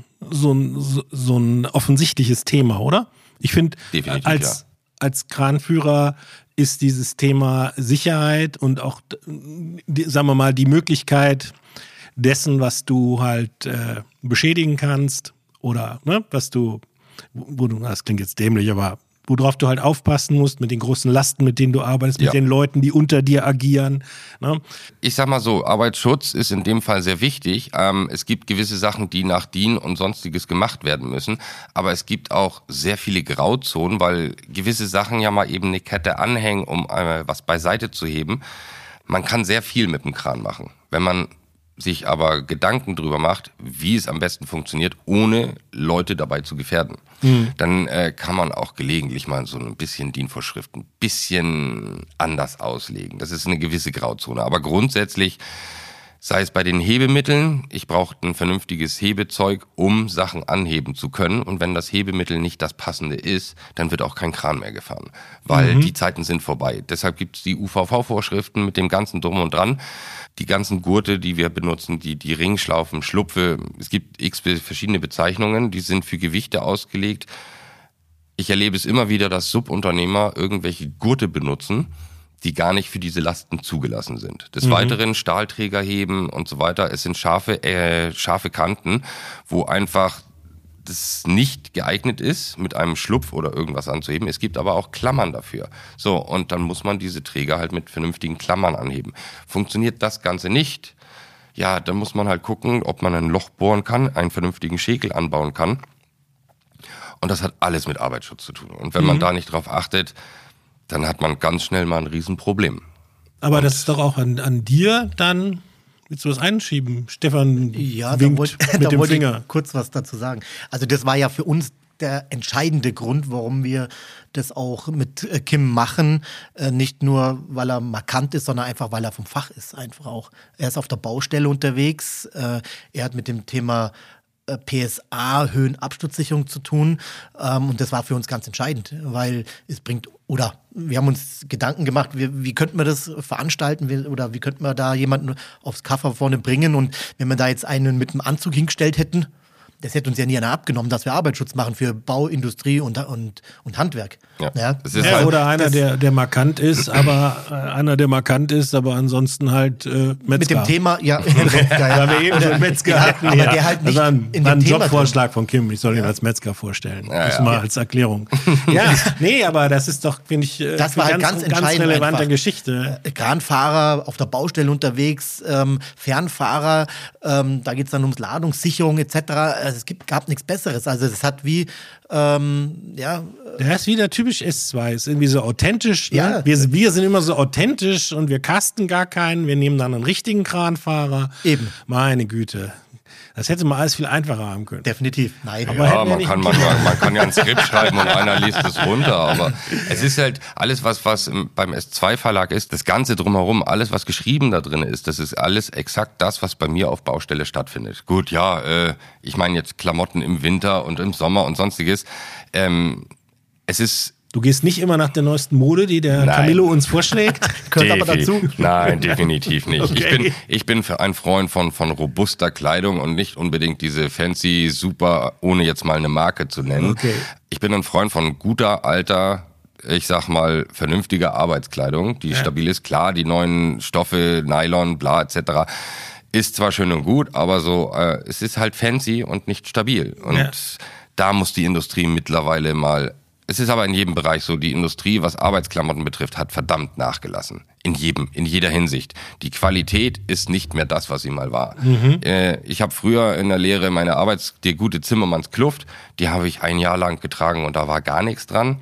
ein offensichtliches Thema, oder? Ich finde, Definitiv, als Kranführer ist dieses Thema Sicherheit und auch, sagen wir mal, die Möglichkeit dessen, was du halt beschädigen kannst oder was du, das klingt jetzt dämlich, aber worauf du halt aufpassen musst mit den großen Lasten, mit denen du arbeitest, mit den Leuten, die unter dir agieren. Ne? Ich sag mal so, Arbeitsschutz ist in dem Fall sehr wichtig. Es gibt gewisse Sachen, die nach DIN und Sonstiges gemacht werden müssen. Aber es gibt auch sehr viele Grauzonen, weil gewisse Sachen ja mal eben eine Kette anhängen, um was beiseite zu heben. Man kann sehr viel mit dem Kran machen. Wenn man sich aber Gedanken drüber macht, wie es am besten funktioniert, ohne Leute dabei zu gefährden, dann kann man auch gelegentlich mal so ein bisschen DIN-Vorschriften ein bisschen anders auslegen. Das ist eine gewisse Grauzone. Aber grundsätzlich, sei es bei den Hebemitteln, ich brauche ein vernünftiges Hebezeug, um Sachen anheben zu können. Und wenn das Hebemittel nicht das passende ist, dann wird auch kein Kran mehr gefahren. Weil die Zeiten sind vorbei. Deshalb gibt es die UVV-Vorschriften mit dem ganzen Drum und Dran. Die ganzen Gurte, die wir benutzen, die Ringschlaufen, Schlupfe, es gibt x verschiedene Bezeichnungen, die sind für Gewichte ausgelegt. Ich erlebe es immer wieder, dass Subunternehmer irgendwelche Gurte benutzen, die gar nicht für diese Lasten zugelassen sind. Des Weiteren Stahlträger heben und so weiter. Es sind scharfe Kanten, wo einfach das nicht geeignet ist, mit einem Schlupf oder irgendwas anzuheben. Es gibt aber auch Klammern dafür. So, und dann muss man diese Träger halt mit vernünftigen Klammern anheben. Funktioniert das Ganze nicht, ja, dann muss man halt gucken, ob man ein Loch bohren kann, einen vernünftigen Schäkel anbauen kann. Und das hat alles mit Arbeitsschutz zu tun. Und wenn man da nicht drauf achtet, dann hat man ganz schnell mal ein Riesenproblem. Aber das ist doch auch an dir dann. Willst du was einschieben? Stefan winkt mit dem Finger. Ich kurz was dazu sagen. Also das war ja für uns der entscheidende Grund, warum wir das auch mit Kim machen. Nicht nur, weil er markant ist, sondern einfach, weil er vom Fach ist. Einfach auch. Er ist auf der Baustelle unterwegs. Er hat mit dem Thema PSA, Höhenabsturzsicherung zu tun. Und das war für uns ganz entscheidend, weil es bringt, oder wir haben uns Gedanken gemacht, wie könnten wir das veranstalten oder wie könnten wir da jemanden aufs Cover vorne bringen, und wenn wir da jetzt einen mit einem Anzug hingestellt hätten, das hätte uns ja nie einer abgenommen, dass wir Arbeitsschutz machen für Bau, Industrie und Handwerk. Ja. Das ist halt, oder einer, der markant ist, aber ansonsten halt Metzger. Mit dem Thema, Metzger, da wir eben schon Metzger hatten. Aber der halt nicht das war ein Thema Jobvorschlag von Kim, ich soll ihn als Metzger vorstellen. Das mal als Erklärung. Aber das ist doch, finde ich, das war halt ganz relevante einfach. Geschichte. Kranfahrer auf der Baustelle unterwegs, Fernfahrer, da geht es dann ums Ladungssicherung etc. Es gab nichts Besseres. Also das hat wie, Der ist wieder typisch S2, ist irgendwie so authentisch. Ne? Ja. Wir sind immer so authentisch und wir casten gar keinen. Wir nehmen dann einen richtigen Kranfahrer. Eben. Meine Güte. Das hätte man alles viel einfacher haben können. Definitiv. Nein. Aber ja, man kann ja ein Skript schreiben und einer liest es runter, aber es ist halt alles, was beim S2-Verlag ist, das Ganze drumherum, alles, was geschrieben da drin ist, das ist alles exakt das, was bei mir auf Baustelle stattfindet. Gut, ich meine jetzt Klamotten im Winter und im Sommer und sonstiges. Es ist... Du gehst nicht immer nach der neuesten Mode, die der Camillo uns vorschlägt? Gehört aber dazu. Nein, definitiv nicht. Okay. Ich bin ein Freund von robuster Kleidung und nicht unbedingt diese fancy, super, ohne jetzt mal eine Marke zu nennen. Okay. Ich bin ein Freund von guter, alter, ich sag mal, vernünftiger Arbeitskleidung, die stabil ist. Klar, die neuen Stoffe, Nylon, bla, etc., ist zwar schön und gut, aber so, es ist halt fancy und nicht stabil. Und da muss die Industrie mittlerweile mal... Es ist aber in jedem Bereich so, die Industrie, was Arbeitsklamotten betrifft, hat verdammt nachgelassen. In jeder Hinsicht. Die Qualität ist nicht mehr das, was sie mal war. Ich habe früher in der Lehre die gute Zimmermannskluft, die habe ich ein Jahr lang getragen und da war gar nichts dran.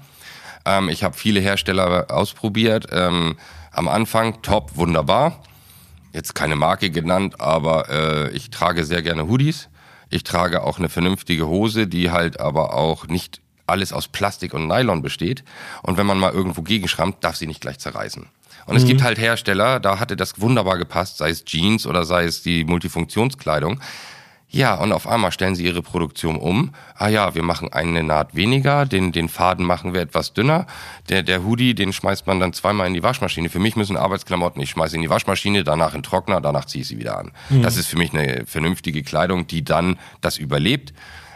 Ich habe viele Hersteller ausprobiert. Am Anfang top, wunderbar. Jetzt keine Marke genannt, aber ich trage sehr gerne Hoodies. Ich trage auch eine vernünftige Hose, die halt aber auch nicht alles aus Plastik und Nylon besteht. Und wenn man mal irgendwo gegenschrammt, darf sie nicht gleich zerreißen. Und es gibt halt Hersteller, da hatte das wunderbar gepasst, sei es Jeans oder sei es die Multifunktionskleidung. Ja, und auf einmal stellen sie ihre Produktion um. Wir machen eine Naht weniger, den Faden machen wir etwas dünner. Der Hoodie, den schmeißt man dann zweimal in die Waschmaschine. Für mich müssen Arbeitsklamotten, ich schmeiße in die Waschmaschine, danach in den Trockner, danach ziehe ich sie wieder an. Das ist für mich eine vernünftige Kleidung, die dann das überlebt.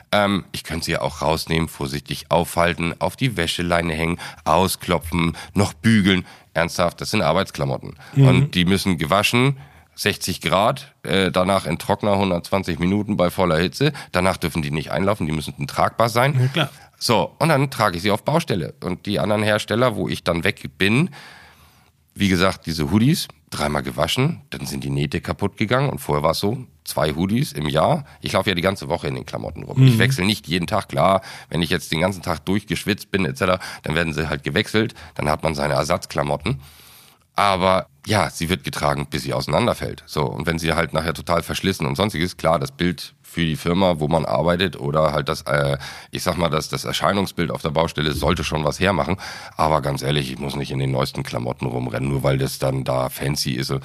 Ich könnte sie ja auch rausnehmen, vorsichtig aufhalten, auf die Wäscheleine hängen, ausklopfen, noch bügeln. Ernsthaft, das sind Arbeitsklamotten. Und die müssen gewaschen, 60 Grad, danach in Trockner 120 Minuten bei voller Hitze. Danach dürfen die nicht einlaufen, die müssen tragbar sein. Ja, klar. So, und dann trage ich sie auf Baustelle. Und die anderen Hersteller, wo ich dann weg bin, wie gesagt, diese Hoodies, 3-mal gewaschen, dann sind die Nähte kaputt gegangen. Und vorher war es so, 2 Hoodies im Jahr. Ich laufe ja die ganze Woche in den Klamotten rum. Ich wechsle nicht jeden Tag, klar. Wenn ich jetzt den ganzen Tag durchgeschwitzt bin etc., dann werden sie halt gewechselt. Dann hat man seine Ersatzklamotten. Aber ja, sie wird getragen, bis sie auseinanderfällt. So, und wenn sie halt nachher total verschlissen und sonstiges, klar, das Bild für die Firma, wo man arbeitet oder halt das Erscheinungsbild auf der Baustelle sollte schon was hermachen. Aber ganz ehrlich, ich muss nicht in den neuesten Klamotten rumrennen, nur weil das dann da fancy ist.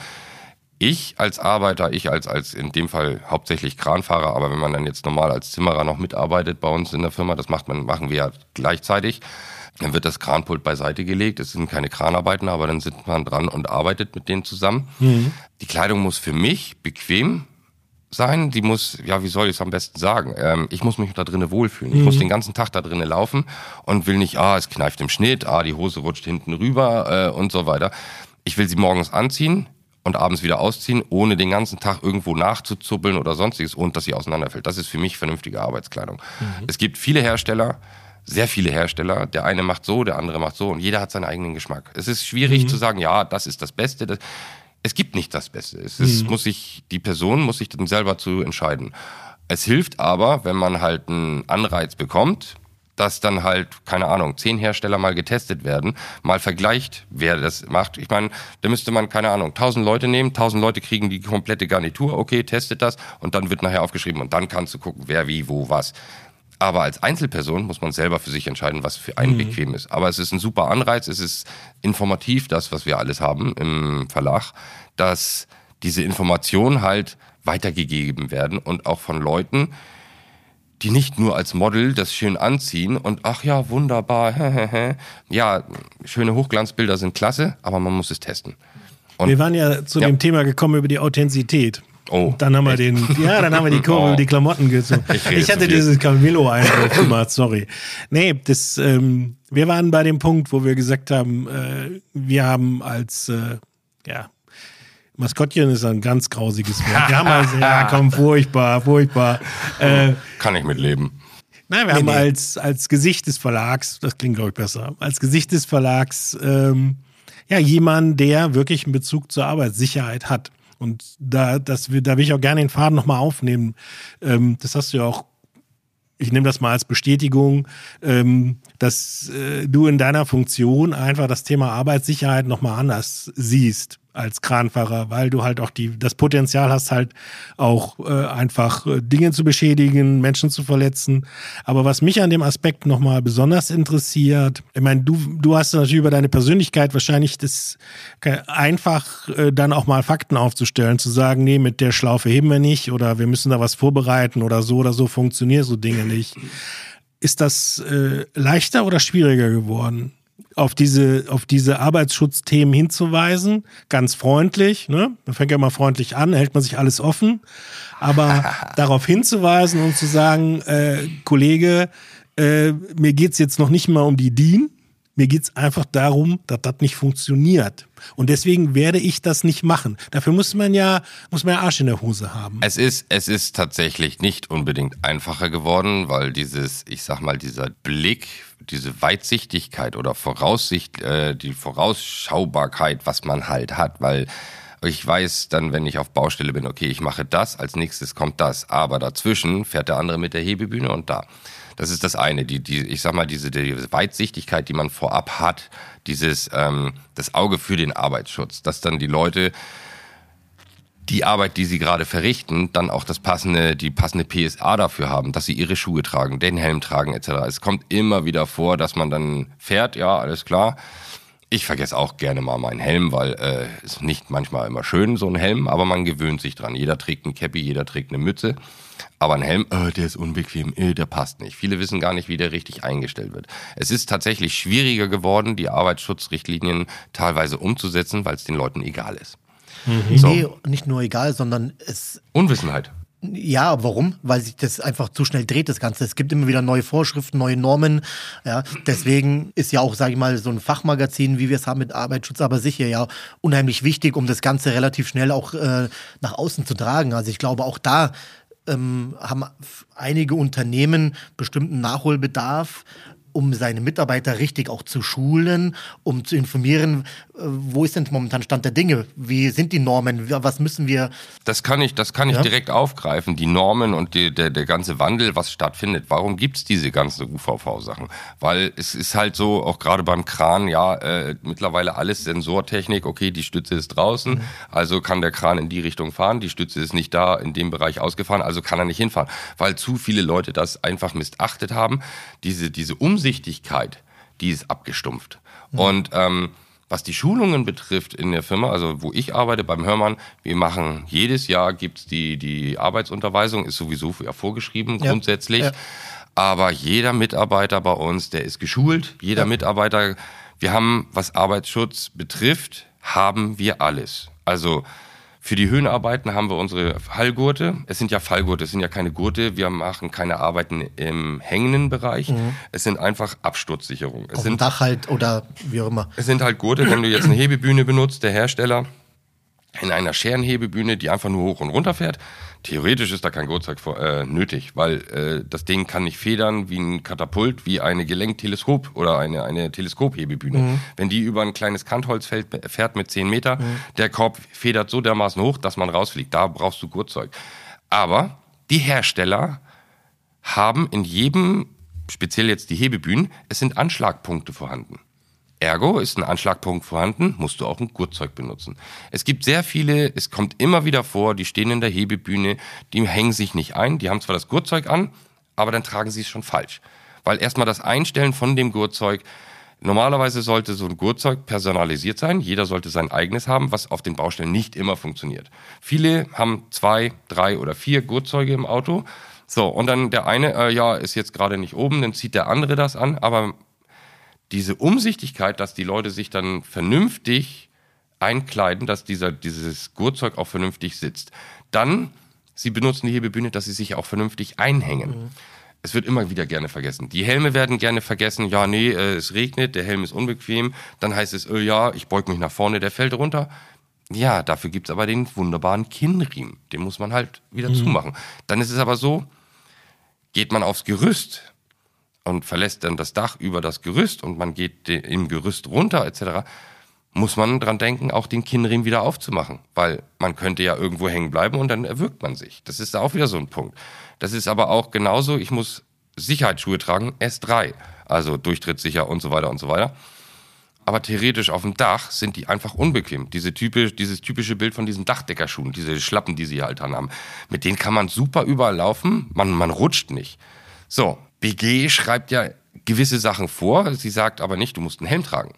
Ich als Arbeiter, als in dem Fall hauptsächlich Kranfahrer, aber wenn man dann jetzt normal als Zimmerer noch mitarbeitet bei uns in der Firma, das machen wir ja gleichzeitig, dann wird das Kranpult beiseite gelegt. Es sind keine Kranarbeiten, aber dann sitzt man dran und arbeitet mit denen zusammen. Die Kleidung muss für mich bequem sein. Die muss, wie soll ich es am besten sagen? Ich muss mich da drinnen wohlfühlen. Ich muss den ganzen Tag da drinnen laufen und will nicht, es kneift im Schnitt, die Hose rutscht hinten rüber und so weiter. Ich will sie morgens anziehen und abends wieder ausziehen, ohne den ganzen Tag irgendwo nachzuzuppeln oder sonstiges und dass sie auseinanderfällt. Das ist für mich vernünftige Arbeitskleidung. Es gibt viele Hersteller, sehr viele Hersteller. Der eine macht so, der andere macht so und jeder hat seinen eigenen Geschmack. Es ist schwierig zu sagen, ja, das ist das Beste. Es gibt nicht das Beste. Die Person muss sich dann selber zu entscheiden. Es hilft aber, wenn man halt einen Anreiz bekommt, dass dann halt, keine Ahnung, 10 Hersteller mal getestet werden, mal vergleicht, wer das macht. Ich meine, da müsste man, keine Ahnung, 1000 Leute nehmen, 1000 Leute kriegen die komplette Garnitur, okay, testet das und dann wird nachher aufgeschrieben und dann kannst du gucken, wer, wie, wo, was. Aber als Einzelperson muss man selber für sich entscheiden, was für einen bequem ist. Aber es ist ein super Anreiz, es ist informativ, das, was wir alles haben im Verlag, dass diese Informationen halt weitergegeben werden und auch von Leuten, die nicht nur als Model das schön anziehen und ach ja, wunderbar, ja, schöne Hochglanzbilder sind klasse, aber man muss es testen. Und wir waren ja zu dem Thema gekommen über die Authentizität. Oh, dann haben wir dann haben wir die Kurve über die Klamotten gezogen. Ich hatte dieses Camillo-Eindruck gemacht, sorry. Nee, wir waren bei dem Punkt, wo wir gesagt haben, wir haben als, Maskottchen ist ein ganz grausiges Wort. Wir haben also, furchtbar. Kann ich mitleben. Nein, wir haben als Gesicht des Verlags, das klingt, glaube ich, besser, als Gesicht des Verlags jemanden, der wirklich einen Bezug zur Arbeitssicherheit hat. Und da will ich auch gerne den Faden nochmal aufnehmen. Das hast du ja auch, ich nehme das mal als Bestätigung, dass du in deiner Funktion einfach das Thema Arbeitssicherheit nochmal anders siehst als Kranfahrer, weil du halt auch das Potenzial hast, halt auch einfach Dinge zu beschädigen, Menschen zu verletzen. Aber was mich an dem Aspekt nochmal besonders interessiert, ich meine, du hast natürlich über deine Persönlichkeit wahrscheinlich das einfach dann auch mal Fakten aufzustellen, zu sagen, nee, mit der Schlaufe heben wir nicht oder wir müssen da was vorbereiten oder so funktionieren so Dinge nicht. Ist das leichter oder schwieriger geworden? Auf diese Arbeitsschutzthemen hinzuweisen, ganz freundlich, ne? Man fängt ja mal freundlich an, hält man sich alles offen, aber darauf hinzuweisen und zu sagen, Kollege, mir geht's jetzt noch nicht mal um die DIN, mir geht's einfach darum, dass das nicht funktioniert. Und deswegen werde ich das nicht machen. Dafür muss man ja Arsch in der Hose haben. Es ist tatsächlich nicht unbedingt einfacher geworden, weil dieser Blick, diese Weitsichtigkeit oder die Vorausschaubarkeit, was man halt hat, weil ich weiß dann, wenn ich auf Baustelle bin, okay, ich mache das, als nächstes kommt das, aber dazwischen fährt der andere mit der Hebebühne und da. Das ist das eine, die Weitsichtigkeit, die man vorab hat, das Auge für den Arbeitsschutz, dass dann die Leute die Arbeit, die sie gerade verrichten, dann auch die passende PSA dafür haben, dass sie ihre Schuhe tragen, den Helm tragen etc. Es kommt immer wieder vor, dass man dann fährt, ja, alles klar. Ich vergesse auch gerne mal meinen Helm, weil ist nicht manchmal immer schön, so ein Helm, aber man gewöhnt sich dran. Jeder trägt ein Käppi, jeder trägt eine Mütze. Aber ein Helm, der ist unbequem, der passt nicht. Viele wissen gar nicht, wie der richtig eingestellt wird. Es ist tatsächlich schwieriger geworden, die Arbeitsschutzrichtlinien teilweise umzusetzen, weil es den Leuten egal ist. Mhm. So. Nee, nicht nur egal, sondern Unwissenheit. Ja, warum? Weil sich das einfach zu schnell dreht, das Ganze. Es gibt immer wieder neue Vorschriften, neue Normen. Ja, deswegen ist ja auch, sage ich mal, so ein Fachmagazin, wie wir es haben mit Arbeitsschutz, aber sicher ja unheimlich wichtig, um das Ganze relativ schnell auch nach außen zu tragen. Also ich glaube, auch da haben einige Unternehmen bestimmten Nachholbedarf, um seine Mitarbeiter richtig auch zu schulen, um zu informieren, wo ist denn momentan Stand der Dinge? Wie sind die Normen? Was müssen wir? Das kann ich direkt aufgreifen, die Normen und der ganze Wandel, was stattfindet. Warum gibt's diese ganzen UVV-Sachen? Weil es ist halt so, auch gerade beim Kran, mittlerweile alles Sensortechnik, okay, die Stütze ist draußen, also kann der Kran in die Richtung fahren, die Stütze ist nicht da, in dem Bereich ausgefahren, also kann er nicht hinfahren, weil zu viele Leute das einfach missachtet haben. Diese Umsichtigkeit, die ist abgestumpft. Und was die Schulungen betrifft in der Firma, also wo ich arbeite beim Hörmann, wir machen jedes Jahr gibt's die Arbeitsunterweisung, ist sowieso vorgeschrieben grundsätzlich. Ja. Aber jeder Mitarbeiter bei uns, der ist geschult. Jeder Mitarbeiter, wir haben, was Arbeitsschutz betrifft, haben wir alles. Also für die Höhenarbeiten haben wir unsere Fallgurte. Es sind ja Fallgurte, es sind ja keine Gurte. Wir machen keine Arbeiten im hängenden Bereich. Es sind einfach Absturzsicherungen. Auf dem Dach halt oder wie auch immer. Es sind halt Gurte, wenn du jetzt eine Hebebühne benutzt, der Hersteller, in einer Scherenhebebühne, die einfach nur hoch und runter fährt. Theoretisch ist da kein Gurtzeug nötig, weil das Ding kann nicht federn wie ein Katapult, wie eine Gelenkteleskop oder eine Teleskophebebühne. Wenn die über ein kleines Kantholz fährt mit 10 Meter, der Korb federt so dermaßen hoch, dass man rausfliegt. Da brauchst du Gurtzeug. Aber die Hersteller haben in jedem, speziell jetzt die Hebebühnen, es sind Anschlagpunkte vorhanden. Ergo ist ein Anschlagpunkt vorhanden, musst du auch ein Gurtzeug benutzen. Es gibt sehr viele, es kommt immer wieder vor, die stehen in der Hebebühne, die hängen sich nicht ein, die haben zwar das Gurtzeug an, aber dann tragen sie es schon falsch. Weil erstmal das Einstellen von dem Gurtzeug, normalerweise sollte so ein Gurtzeug personalisiert sein, jeder sollte sein eigenes haben, was auf den Baustellen nicht immer funktioniert. Viele haben 2, 3 oder 4 Gurtzeuge im Auto, so, und dann der eine, ist jetzt gerade nicht oben, dann zieht der andere das an, aber diese Umsichtigkeit, dass die Leute sich dann vernünftig einkleiden, dass dieses Gurtzeug auch vernünftig sitzt. Dann, sie benutzen die Hebebühne, dass sie sich auch vernünftig einhängen. Es wird immer wieder gerne vergessen. Die Helme werden gerne vergessen. Ja, nee, es regnet, der Helm ist unbequem. Dann heißt es, ich beug mich nach vorne, der fällt runter. Ja, dafür gibt's aber den wunderbaren Kinnriemen. Den muss man halt wieder zumachen. Dann ist es aber so, geht man aufs Gerüst und verlässt dann das Dach über das Gerüst und man geht im Gerüst runter etc., muss man dran denken, auch den Kinnriemen wieder aufzumachen, weil man könnte ja irgendwo hängen bleiben und dann erwürgt man sich. Das ist auch wieder so ein Punkt. Das ist aber auch genauso, ich muss Sicherheitsschuhe tragen, S3, also durchtrittssicher und so weiter und so weiter. Aber theoretisch auf dem Dach sind die einfach unbequem. Dieses typische Bild von diesen Dachdeckerschuhen, diese Schlappen, die sie halt haben, mit denen kann man super überall laufen, man rutscht nicht. So, BG schreibt ja gewisse Sachen vor, sie sagt aber nicht, du musst einen Helm tragen.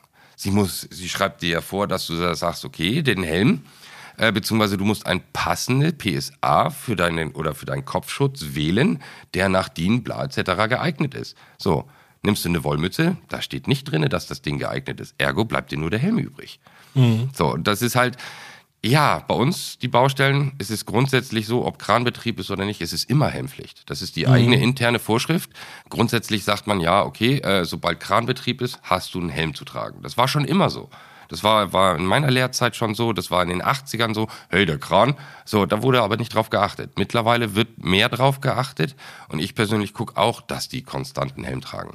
Sie schreibt dir ja vor, dass du sagst, okay, den Helm, beziehungsweise du musst ein passende PSA für deinen Kopfschutz wählen, der nach DIN, bla etc. geeignet ist. So, nimmst du eine Wollmütze, da steht nicht drin, dass das Ding geeignet ist. Ergo bleibt dir nur der Helm übrig. So, das ist halt, ja, bei uns, die Baustellen, ist es grundsätzlich so, ob Kranbetrieb ist oder nicht, es ist immer Helmpflicht. Das ist die eigene interne Vorschrift. Grundsätzlich sagt man, ja, okay, sobald Kranbetrieb ist, hast du einen Helm zu tragen. Das war schon immer so. Das war in meiner Lehrzeit schon so, das war in den 80ern so, hey, der Kran. So, da wurde aber nicht drauf geachtet. Mittlerweile wird mehr drauf geachtet und ich persönlich gucke auch, dass die konstant einen Helm tragen.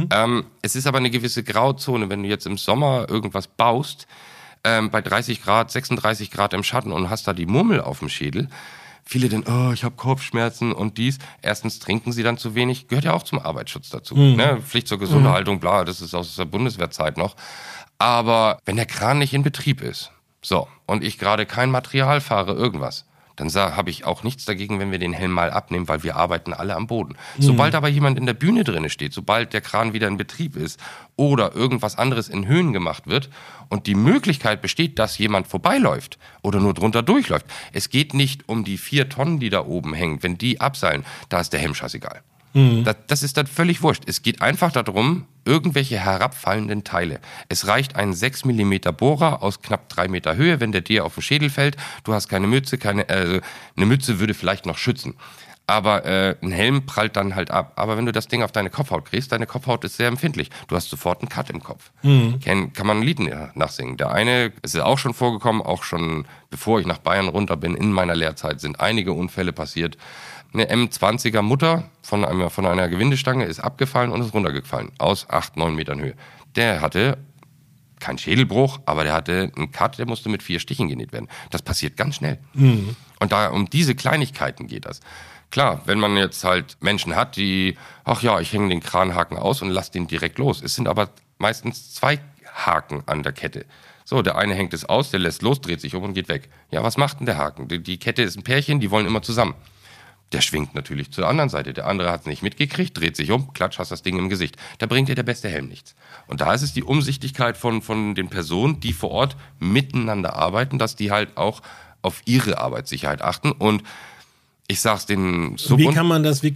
Es ist aber eine gewisse Grauzone, wenn du jetzt im Sommer irgendwas baust, bei 30 Grad, 36 Grad im Schatten und hast da die Murmel auf dem Schädel. Viele denken, ich habe Kopfschmerzen und dies. Erstens trinken sie dann zu wenig, gehört ja auch zum Arbeitsschutz dazu. Ne? Pflicht zur Gesunderhaltung, bla, das ist aus der Bundeswehrzeit noch. Aber wenn der Kran nicht in Betrieb ist, so, und ich gerade kein Material fahre, irgendwas, dann habe ich auch nichts dagegen, wenn wir den Helm mal abnehmen, weil wir arbeiten alle am Boden. Sobald aber jemand in der Bühne drinne steht, sobald der Kran wieder in Betrieb ist oder irgendwas anderes in Höhen gemacht wird und die Möglichkeit besteht, dass jemand vorbeiläuft oder nur drunter durchläuft. Es geht nicht um die 4 Tonnen, die da oben hängen. Wenn die abseilen, da ist der Helm scheißegal. Das ist dann völlig wurscht. Es geht einfach darum, irgendwelche herabfallenden Teile. Es reicht ein 6 mm Bohrer aus knapp 3 Meter Höhe, wenn der dir auf den Schädel fällt. Du hast keine Mütze, eine Mütze würde vielleicht noch schützen. Aber ein Helm prallt dann halt ab. Aber wenn du das Ding auf deine Kopfhaut kriegst, deine Kopfhaut ist sehr empfindlich. Du hast sofort einen Cut im Kopf. Kann man ein Lied nachsingen. Der eine, es ist auch schon vorgekommen, auch schon bevor ich nach Bayern runter bin, in meiner Lehrzeit sind einige Unfälle passiert. Eine M20er Mutter von einer Gewindestange ist abgefallen und ist runtergefallen. Aus 8, 9 Metern Höhe. Der hatte keinen Schädelbruch, aber der hatte einen Cut, der musste mit 4 Stichen genäht werden. Das passiert ganz schnell. Und da um diese Kleinigkeiten geht das. Klar, wenn man jetzt halt Menschen hat, die, ich hänge den Kranhaken aus und lasse den direkt los. Es sind aber meistens 2 Haken an der Kette. So, der eine hängt es aus, der lässt los, dreht sich um und geht weg. Ja, was macht denn der Haken? Die Kette ist ein Pärchen, die wollen immer zusammen. Der schwingt natürlich zur anderen Seite. Der andere hat es nicht mitgekriegt, dreht sich um, klatsch, hast das Ding im Gesicht. Da bringt dir der beste Helm nichts. Und da ist es die Umsichtigkeit von den Personen, die vor Ort miteinander arbeiten, dass die halt auch auf ihre Arbeitssicherheit achten. Und ich sag's den Wie kann man das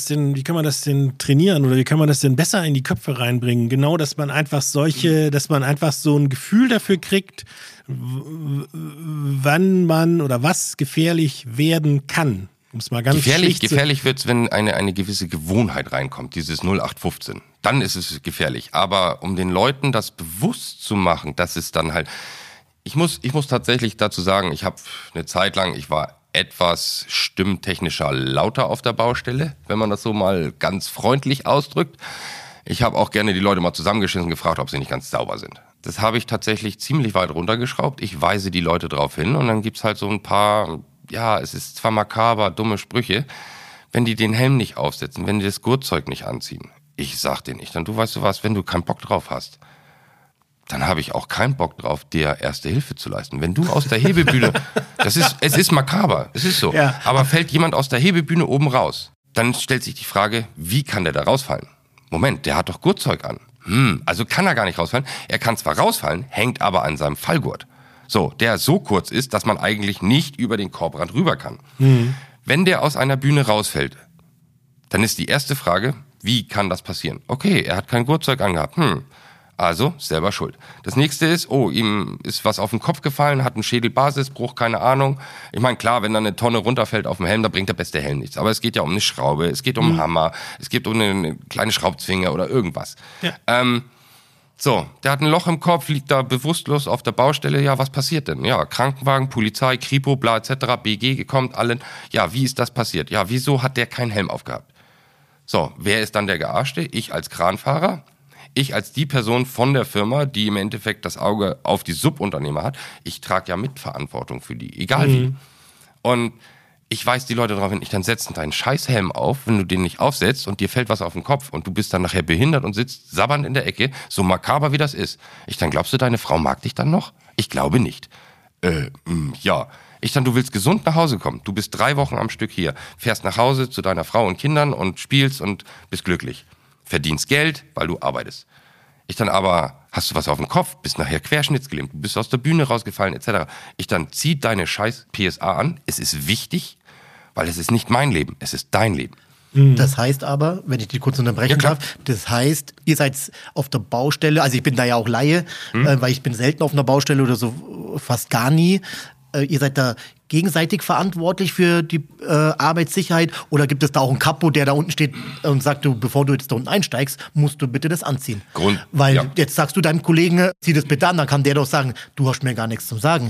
denn trainieren oder wie kann man das denn besser in die Köpfe reinbringen? Genau, dass man einfach so ein Gefühl dafür kriegt, wann man oder was gefährlich werden kann. Gefährlich wird's, wenn eine gewisse Gewohnheit reinkommt, dieses 0815. Dann ist es gefährlich. Aber um den Leuten das bewusst zu machen, dass es dann halt, Ich muss tatsächlich dazu sagen, ich habe eine Zeit lang, ich war etwas stimmtechnischer lauter auf der Baustelle, wenn man das so mal ganz freundlich ausdrückt. Ich habe auch gerne die Leute mal zusammengeschissen und gefragt, ob sie nicht ganz sauber sind. Das habe ich tatsächlich ziemlich weit runtergeschraubt. Ich weise die Leute drauf hin und dann gibt's halt so ein paar, ja, es ist zwar makaber, dumme Sprüche, wenn die den Helm nicht aufsetzen, wenn die das Gurtzeug nicht anziehen. Ich sag denen nicht, dann du weißt du was, wenn du keinen Bock drauf hast, dann habe ich auch keinen Bock drauf, dir Erste Hilfe zu leisten. Wenn du aus der Hebebühne, es ist makaber, es ist so, Ja. aber fällt jemand aus der Hebebühne oben raus, dann stellt sich die Frage, wie kann der da rausfallen? Moment, der hat doch Gurtzeug an. Also kann er gar nicht rausfallen. Er kann zwar rausfallen, hängt aber an seinem Fallgurt. So, der so kurz ist, dass man eigentlich nicht über den Korbrand rüber kann. Wenn der aus einer Bühne rausfällt, dann ist die erste Frage, wie kann das passieren? Okay, er hat kein Gurtzeug angehabt. Also selber schuld. Das nächste ist, ihm ist was auf den Kopf gefallen, hat einen Schädelbasisbruch, keine Ahnung. Ich meine, klar, wenn dann eine Tonne runterfällt auf dem Helm, da bringt der beste Helm nichts. Aber es geht ja um eine Schraube, es geht um einen Hammer, es geht um eine kleine Schraubzwinge oder irgendwas. Ja. Der hat ein Loch im Kopf, liegt da bewusstlos auf der Baustelle. Ja, was passiert denn? Ja, Krankenwagen, Polizei, Kripo, bla etc., BG gekommen, allen. Ja, wie ist das passiert? Ja, wieso hat der keinen Helm aufgehabt? So, wer ist dann der Gearschte? Ich als Kranfahrer? Ich als die Person von der Firma, die im Endeffekt das Auge auf die Subunternehmer hat, ich trage ja Mitverantwortung für die, egal wie. Und ich weise die Leute darauf hin, dann setzt deinen Scheißhelm auf, wenn du den nicht aufsetzt und dir fällt was auf den Kopf und du bist dann nachher behindert und sitzt sabbernd in der Ecke, so makaber wie das ist. Glaubst du, deine Frau mag dich dann noch? Ich glaube nicht. Ja. Du willst gesund nach Hause kommen. Du bist 3 Wochen am Stück hier, fährst nach Hause zu deiner Frau und Kindern und spielst und bist glücklich. Verdienst Geld, weil du arbeitest. Aber, hast du was auf dem Kopf, bist nachher querschnittsgelähmt, du bist aus der Bühne rausgefallen, etc. Zieh deine scheiß PSA an. Es ist wichtig, weil es ist nicht mein Leben, es ist dein Leben. Das heißt aber, wenn ich die kurz unterbrechen darf, das heißt, ihr seid auf der Baustelle, also ich bin da ja auch Laie, weil ich bin selten auf einer Baustelle oder so fast gar nie. Ihr seid da gegenseitig verantwortlich für die Arbeitssicherheit oder gibt es da auch einen Kapo, der da unten steht und sagt, du, bevor du jetzt da unten einsteigst, musst du bitte das anziehen? Weil jetzt sagst du deinem Kollegen, zieh das bitte an, dann kann der doch sagen, du hast mir gar nichts zu sagen.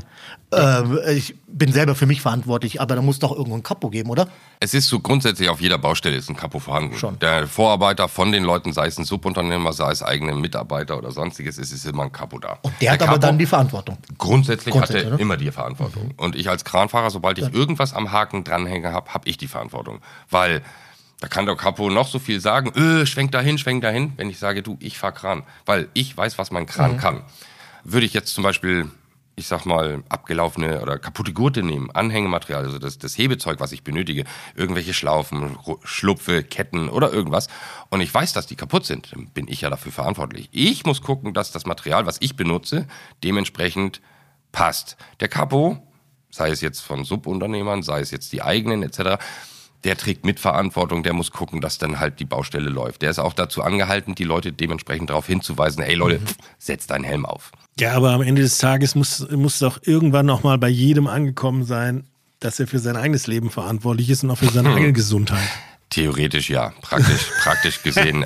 Ich bin selber für mich verantwortlich, aber da muss doch irgendwo ein Kapo geben, oder? Es ist so grundsätzlich, auf jeder Baustelle ist ein Kapo vorhanden. Schon. Der Vorarbeiter von den Leuten, sei es ein Subunternehmer, sei es eigene Mitarbeiter oder sonstiges, es ist immer ein Kapo da. Und der hat aber dann die Verantwortung. Grundsätzlich hat er oder? immer die Verantwortung. Und ich als Kranfahrer, sobald ich irgendwas am Haken dranhänge habe, habe ich die Verantwortung. Weil da kann der Kapo noch so viel sagen, schwenk dahin. Wenn ich sage, du, ich fahr Kran, weil ich weiß, was mein Kran kann. Würde ich jetzt zum Beispiel, ich sag mal, abgelaufene oder kaputte Gurte nehmen, Anhängematerial, also das Hebezeug, was ich benötige, irgendwelche Schlaufen, Schlupfe, Ketten oder irgendwas, und ich weiß, dass die kaputt sind, dann bin ich ja dafür verantwortlich. Ich muss gucken, dass das Material, was ich benutze, dementsprechend passt. Der Kapo, sei es jetzt von Subunternehmern, sei es jetzt die eigenen etc., der trägt Mitverantwortung, der muss gucken, dass dann halt die Baustelle läuft. Der ist auch dazu angehalten, die Leute dementsprechend darauf hinzuweisen, hey Leute, setzt deinen Helm auf. Ja, aber am Ende des Tages muss doch irgendwann noch mal bei jedem angekommen sein, dass er für sein eigenes Leben verantwortlich ist und auch für seine eigene Gesundheit. Theoretisch ja, praktisch gesehen.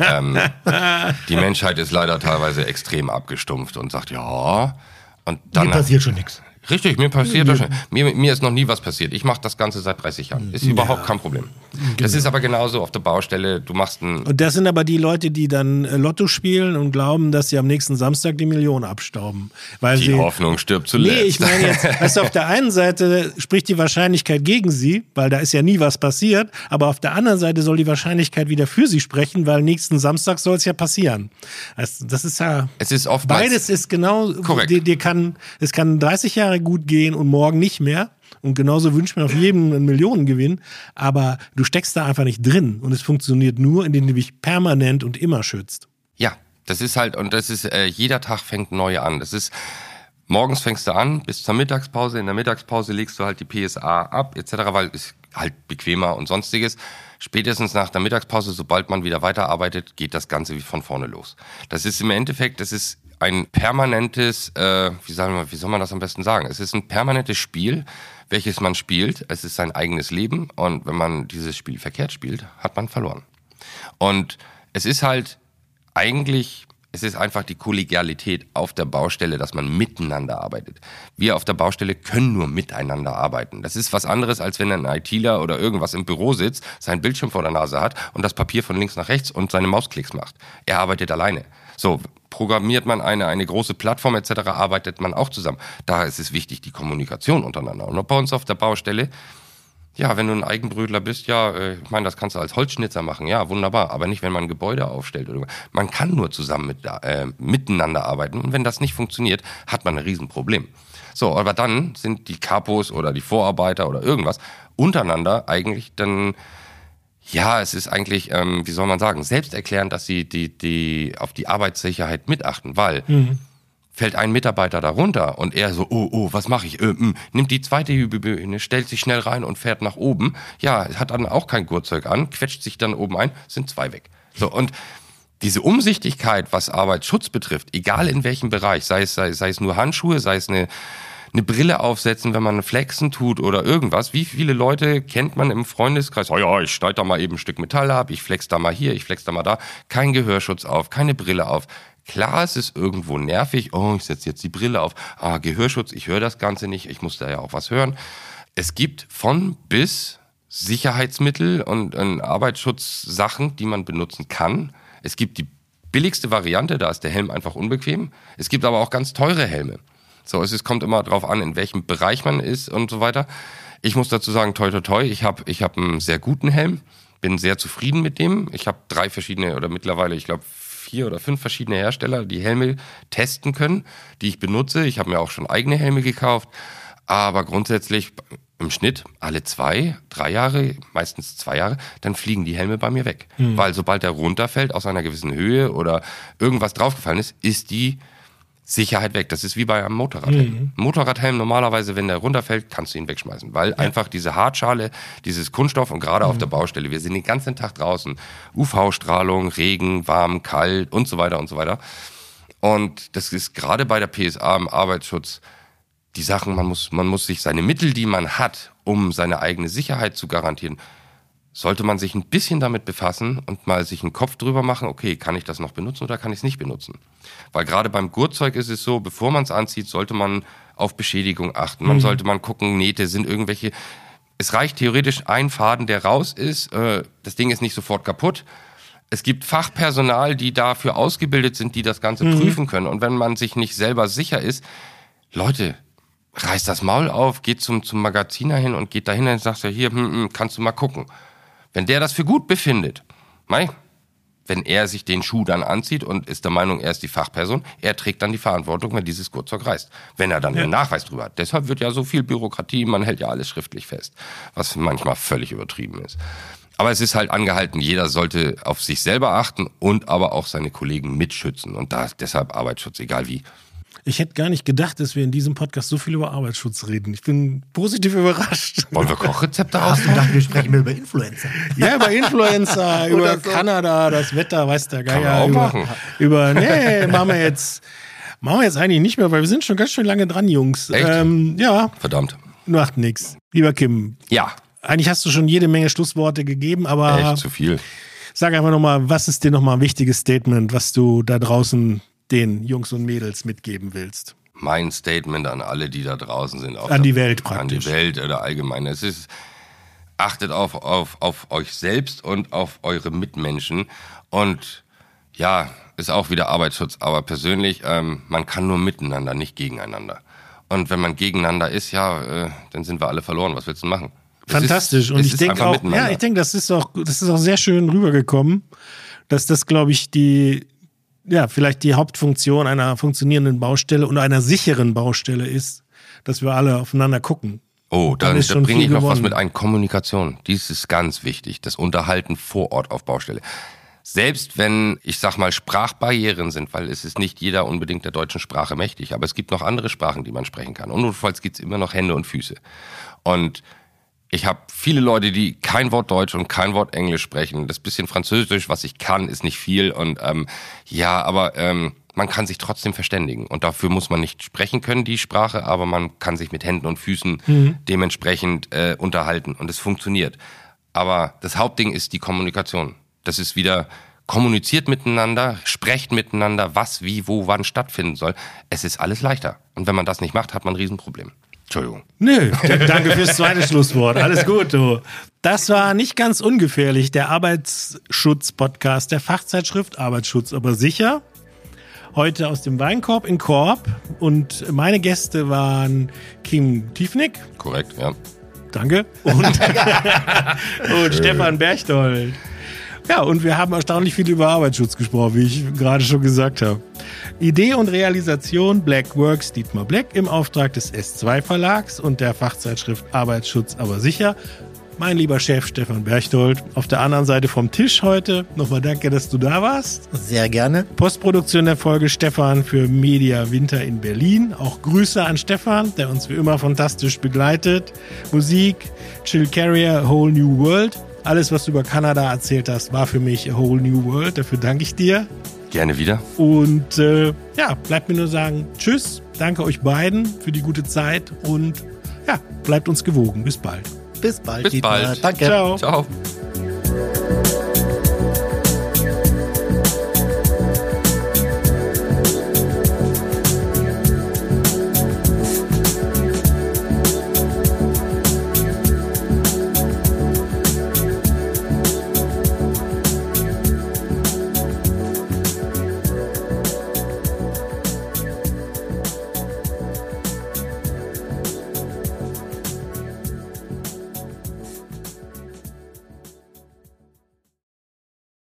Die Menschheit ist leider teilweise extrem abgestumpft und sagt, ja. Und dann Mir passiert schon nichts. Richtig, mir passiert das schon. Mir ist noch nie was passiert. Ich mache das Ganze seit 30 Jahren. Ist überhaupt kein Problem. Das ist aber genauso auf der Baustelle. Du machst Und das sind aber die Leute, die dann Lotto spielen und glauben, dass sie am nächsten Samstag die Million abstauben. Weil die Hoffnung stirbt zuletzt. Nee, ich meine jetzt, weißt du, auf der einen Seite spricht die Wahrscheinlichkeit gegen sie, weil da ist ja nie was passiert, aber auf der anderen Seite soll die Wahrscheinlichkeit wieder für sie sprechen, weil nächsten Samstag soll es ja passieren. Also, das ist ja... Es ist oftmals... Beides ist genau... Korrekt. Es kann 30 Jahre gut gehen und morgen nicht mehr. Und genauso wünscht man auf jedem einen Millionengewinn. Aber du steckst da einfach nicht drin. Und es funktioniert nur, indem du dich permanent und immer schützt. Ja, das ist halt, und das ist, jeder Tag fängt neu an. Das ist, morgens fängst du an, bis zur Mittagspause. In der Mittagspause legst du halt die PSA ab, etc., weil es halt bequemer und sonstiges. Spätestens nach der Mittagspause, sobald man wieder weiterarbeitet, geht das Ganze wie von vorne los. Das ist im Endeffekt, das ist ein permanentes, wie soll man das am besten sagen? Es ist ein permanentes Spiel, welches man spielt. Es ist sein eigenes Leben und wenn man dieses Spiel verkehrt spielt, hat man verloren. Und es ist halt eigentlich Es ist einfach die Kollegialität auf der Baustelle, dass man miteinander arbeitet. Wir auf der Baustelle können nur miteinander arbeiten. Das ist was anderes, als wenn ein ITler oder irgendwas im Büro sitzt, seinen Bildschirm vor der Nase hat und das Papier von links nach rechts und seine Mausklicks macht. Er arbeitet alleine. So, programmiert man eine große Plattform etc., arbeitet man auch zusammen. Da ist es wichtig, die Kommunikation untereinander. Und bei uns auf der Baustelle, ja, wenn du ein Eigenbrötler bist, ja, ich meine, das kannst du als Holzschnitzer machen, ja, wunderbar, aber nicht, wenn man ein Gebäude aufstellt. Man kann nur zusammen miteinander arbeiten und wenn das nicht funktioniert, hat man ein Riesenproblem. So, aber dann sind die Kapos oder die Vorarbeiter oder irgendwas untereinander eigentlich dann, ja, es ist eigentlich, wie soll man sagen, selbsterklärend, dass sie die auf die Arbeitssicherheit mitachten, weil fällt ein Mitarbeiter da runter und er so, oh, was mache ich? Nimmt die zweite Hübelbühne, stellt sich schnell rein und fährt nach oben. Ja, hat dann auch kein Gurtzeug an, quetscht sich dann oben ein, sind 2 weg. So, und diese Umsichtigkeit, was Arbeitsschutz betrifft, egal in welchem Bereich, sei es nur Handschuhe, sei es eine Brille aufsetzen, wenn man Flexen tut oder irgendwas. Wie viele Leute kennt man im Freundeskreis? Oh ja, ich schneide da mal eben ein Stück Metall ab, ich flex da mal hier, ich flex da mal da. Kein Gehörschutz auf, keine Brille auf. Klar, es ist irgendwo nervig. Oh, ich setze jetzt die Brille auf. Gehörschutz, ich höre das Ganze nicht. Ich muss da ja auch was hören. Es gibt von bis Sicherheitsmittel und Arbeitsschutzsachen, die man benutzen kann. Es gibt die billigste Variante, da ist der Helm einfach unbequem. Es gibt aber auch ganz teure Helme. So, es kommt immer drauf an, in welchem Bereich man ist und so weiter. Ich muss dazu sagen, toi, toi, toi, ich hab einen sehr guten Helm. Bin sehr zufrieden mit dem. Ich habe 3 verschiedene oder mittlerweile, ich glaube, 4 oder 5 verschiedene Hersteller, die Helme testen können, die ich benutze. Ich habe mir auch schon eigene Helme gekauft, aber grundsätzlich im Schnitt alle 2, 3 Jahre, meistens 2 Jahre, dann fliegen die Helme bei mir weg. Weil sobald er runterfällt aus einer gewissen Höhe oder irgendwas draufgefallen ist die Sicherheit weg. Das ist wie bei einem Motorradhelm. Motorradhelm normalerweise, wenn der runterfällt, kannst du ihn wegschmeißen, weil einfach diese Hartschale, dieses Kunststoff und gerade auf der Baustelle, wir sind den ganzen Tag draußen, UV-Strahlung, Regen, warm, kalt und so weiter und so weiter. Und das ist gerade bei der PSA im Arbeitsschutz die Sachen, man muss sich seine Mittel, die man hat, um seine eigene Sicherheit zu garantieren, sollte man sich ein bisschen damit befassen und mal sich einen Kopf drüber machen, okay, kann ich das noch benutzen oder kann ich es nicht benutzen? Weil gerade beim Gurtzeug ist es so, bevor man es anzieht, sollte man auf Beschädigung achten. Man sollte mal gucken, Nähte sind irgendwelche, es reicht theoretisch ein Faden, der raus ist, das Ding ist nicht sofort kaputt. Es gibt Fachpersonal, die dafür ausgebildet sind, die das Ganze prüfen können. Und wenn man sich nicht selber sicher ist, Leute, reißt das Maul auf, geht zum Magaziner hin und geht dahin und sagt, hier, kannst du mal gucken. Wenn der das für gut befindet, wenn er sich den Schuh dann anzieht und ist der Meinung, er ist die Fachperson, er trägt dann die Verantwortung, wenn dieses Gurtzeug reißt. Wenn er dann einen Nachweis drüber hat. Deshalb wird ja so viel Bürokratie, man hält ja alles schriftlich fest, was manchmal völlig übertrieben ist. Aber es ist halt angehalten, jeder sollte auf sich selber achten und aber auch seine Kollegen mitschützen. Und deshalb Arbeitsschutz, egal wie. Ich hätte gar nicht gedacht, dass wir in diesem Podcast so viel über Arbeitsschutz reden. Ich bin positiv überrascht. Wollen wir Kochrezepte Hast du gedacht, wir sprechen mehr über Influencer? Ja, über Influencer, über so. Kanada, das Wetter, weiß der Geier. Kann man auch machen. Machen wir jetzt eigentlich nicht mehr, weil wir sind schon ganz schön lange dran, Jungs. Echt? Ja. Verdammt. Macht nix. Lieber Kim. Ja. Eigentlich hast du schon jede Menge Schlussworte gegeben, aber Echt zu viel. Sag einfach nochmal, was ist dir nochmal ein wichtiges Statement, was du da draußen den Jungs und Mädels mitgeben willst? Mein Statement an alle, die da draußen sind. An die Welt praktisch. An die Welt oder allgemein. Es ist, achtet auf euch selbst und auf eure Mitmenschen. Und ja, ist auch wieder Arbeitsschutz. Aber persönlich, man kann nur miteinander, nicht gegeneinander. Und wenn man gegeneinander ist, dann sind wir alle verloren. Was willst du machen? Fantastisch. Und ich denke auch, das ist auch sehr schön rübergekommen, dass das, glaube ich, vielleicht die Hauptfunktion einer funktionierenden Baustelle und einer sicheren Baustelle ist, dass wir alle aufeinander gucken. Oh, da bringe ich noch was mit ein. Kommunikation. Dies ist ganz wichtig. Das Unterhalten vor Ort auf Baustelle. Selbst wenn, ich sag mal, Sprachbarrieren sind, weil es ist nicht jeder unbedingt der deutschen Sprache mächtig, aber es gibt noch andere Sprachen, die man sprechen kann. Und notfalls gibt's immer noch Hände und Füße. Und ich habe viele Leute, die kein Wort Deutsch und kein Wort Englisch sprechen. Das bisschen Französisch, was ich kann, ist nicht viel. Und aber man kann sich trotzdem verständigen. Und dafür muss man nicht sprechen können, die Sprache, aber man kann sich mit Händen und Füßen dementsprechend unterhalten. Und es funktioniert. Aber das Hauptding ist die Kommunikation. Das ist wieder kommuniziert miteinander, sprecht miteinander, was, wie, wo, wann stattfinden soll. Es ist alles leichter. Und wenn man das nicht macht, hat man ein Riesenproblem. Entschuldigung. Nö, danke fürs zweite Schlusswort. Alles gut, du. Das war nicht ganz ungefährlich, der Arbeitsschutz-Podcast der Fachzeitschrift Arbeitsschutz, aber sicher. Heute aus dem Weinkorb in Korb. Und meine Gäste waren Kim Tiefnick. Korrekt, ja. Danke. Und Stefan Berchtold. Ja, und wir haben erstaunlich viel über Arbeitsschutz gesprochen, wie ich gerade schon gesagt habe. Idee und Realisation Black Works Dietmar Black im Auftrag des S2 Verlags und der Fachzeitschrift Arbeitsschutz, aber sicher. Mein lieber Chef Stefan Berchtold. Auf der anderen Seite vom Tisch heute. Nochmal danke, dass du da warst. Sehr gerne. Postproduktion der Folge Stefan für Media Winter in Berlin. Auch Grüße an Stefan, der uns wie immer fantastisch begleitet. Musik, Chill Carrier, A Whole New World. Alles, was du über Kanada erzählt hast, war für mich A Whole New World. Dafür danke ich dir. Gerne wieder. Und bleibt mir nur sagen, tschüss. Danke euch beiden für die gute Zeit und bleibt uns gewogen. Bis bald. Bis bald. Bis bald. Danke. Ciao. Ciao.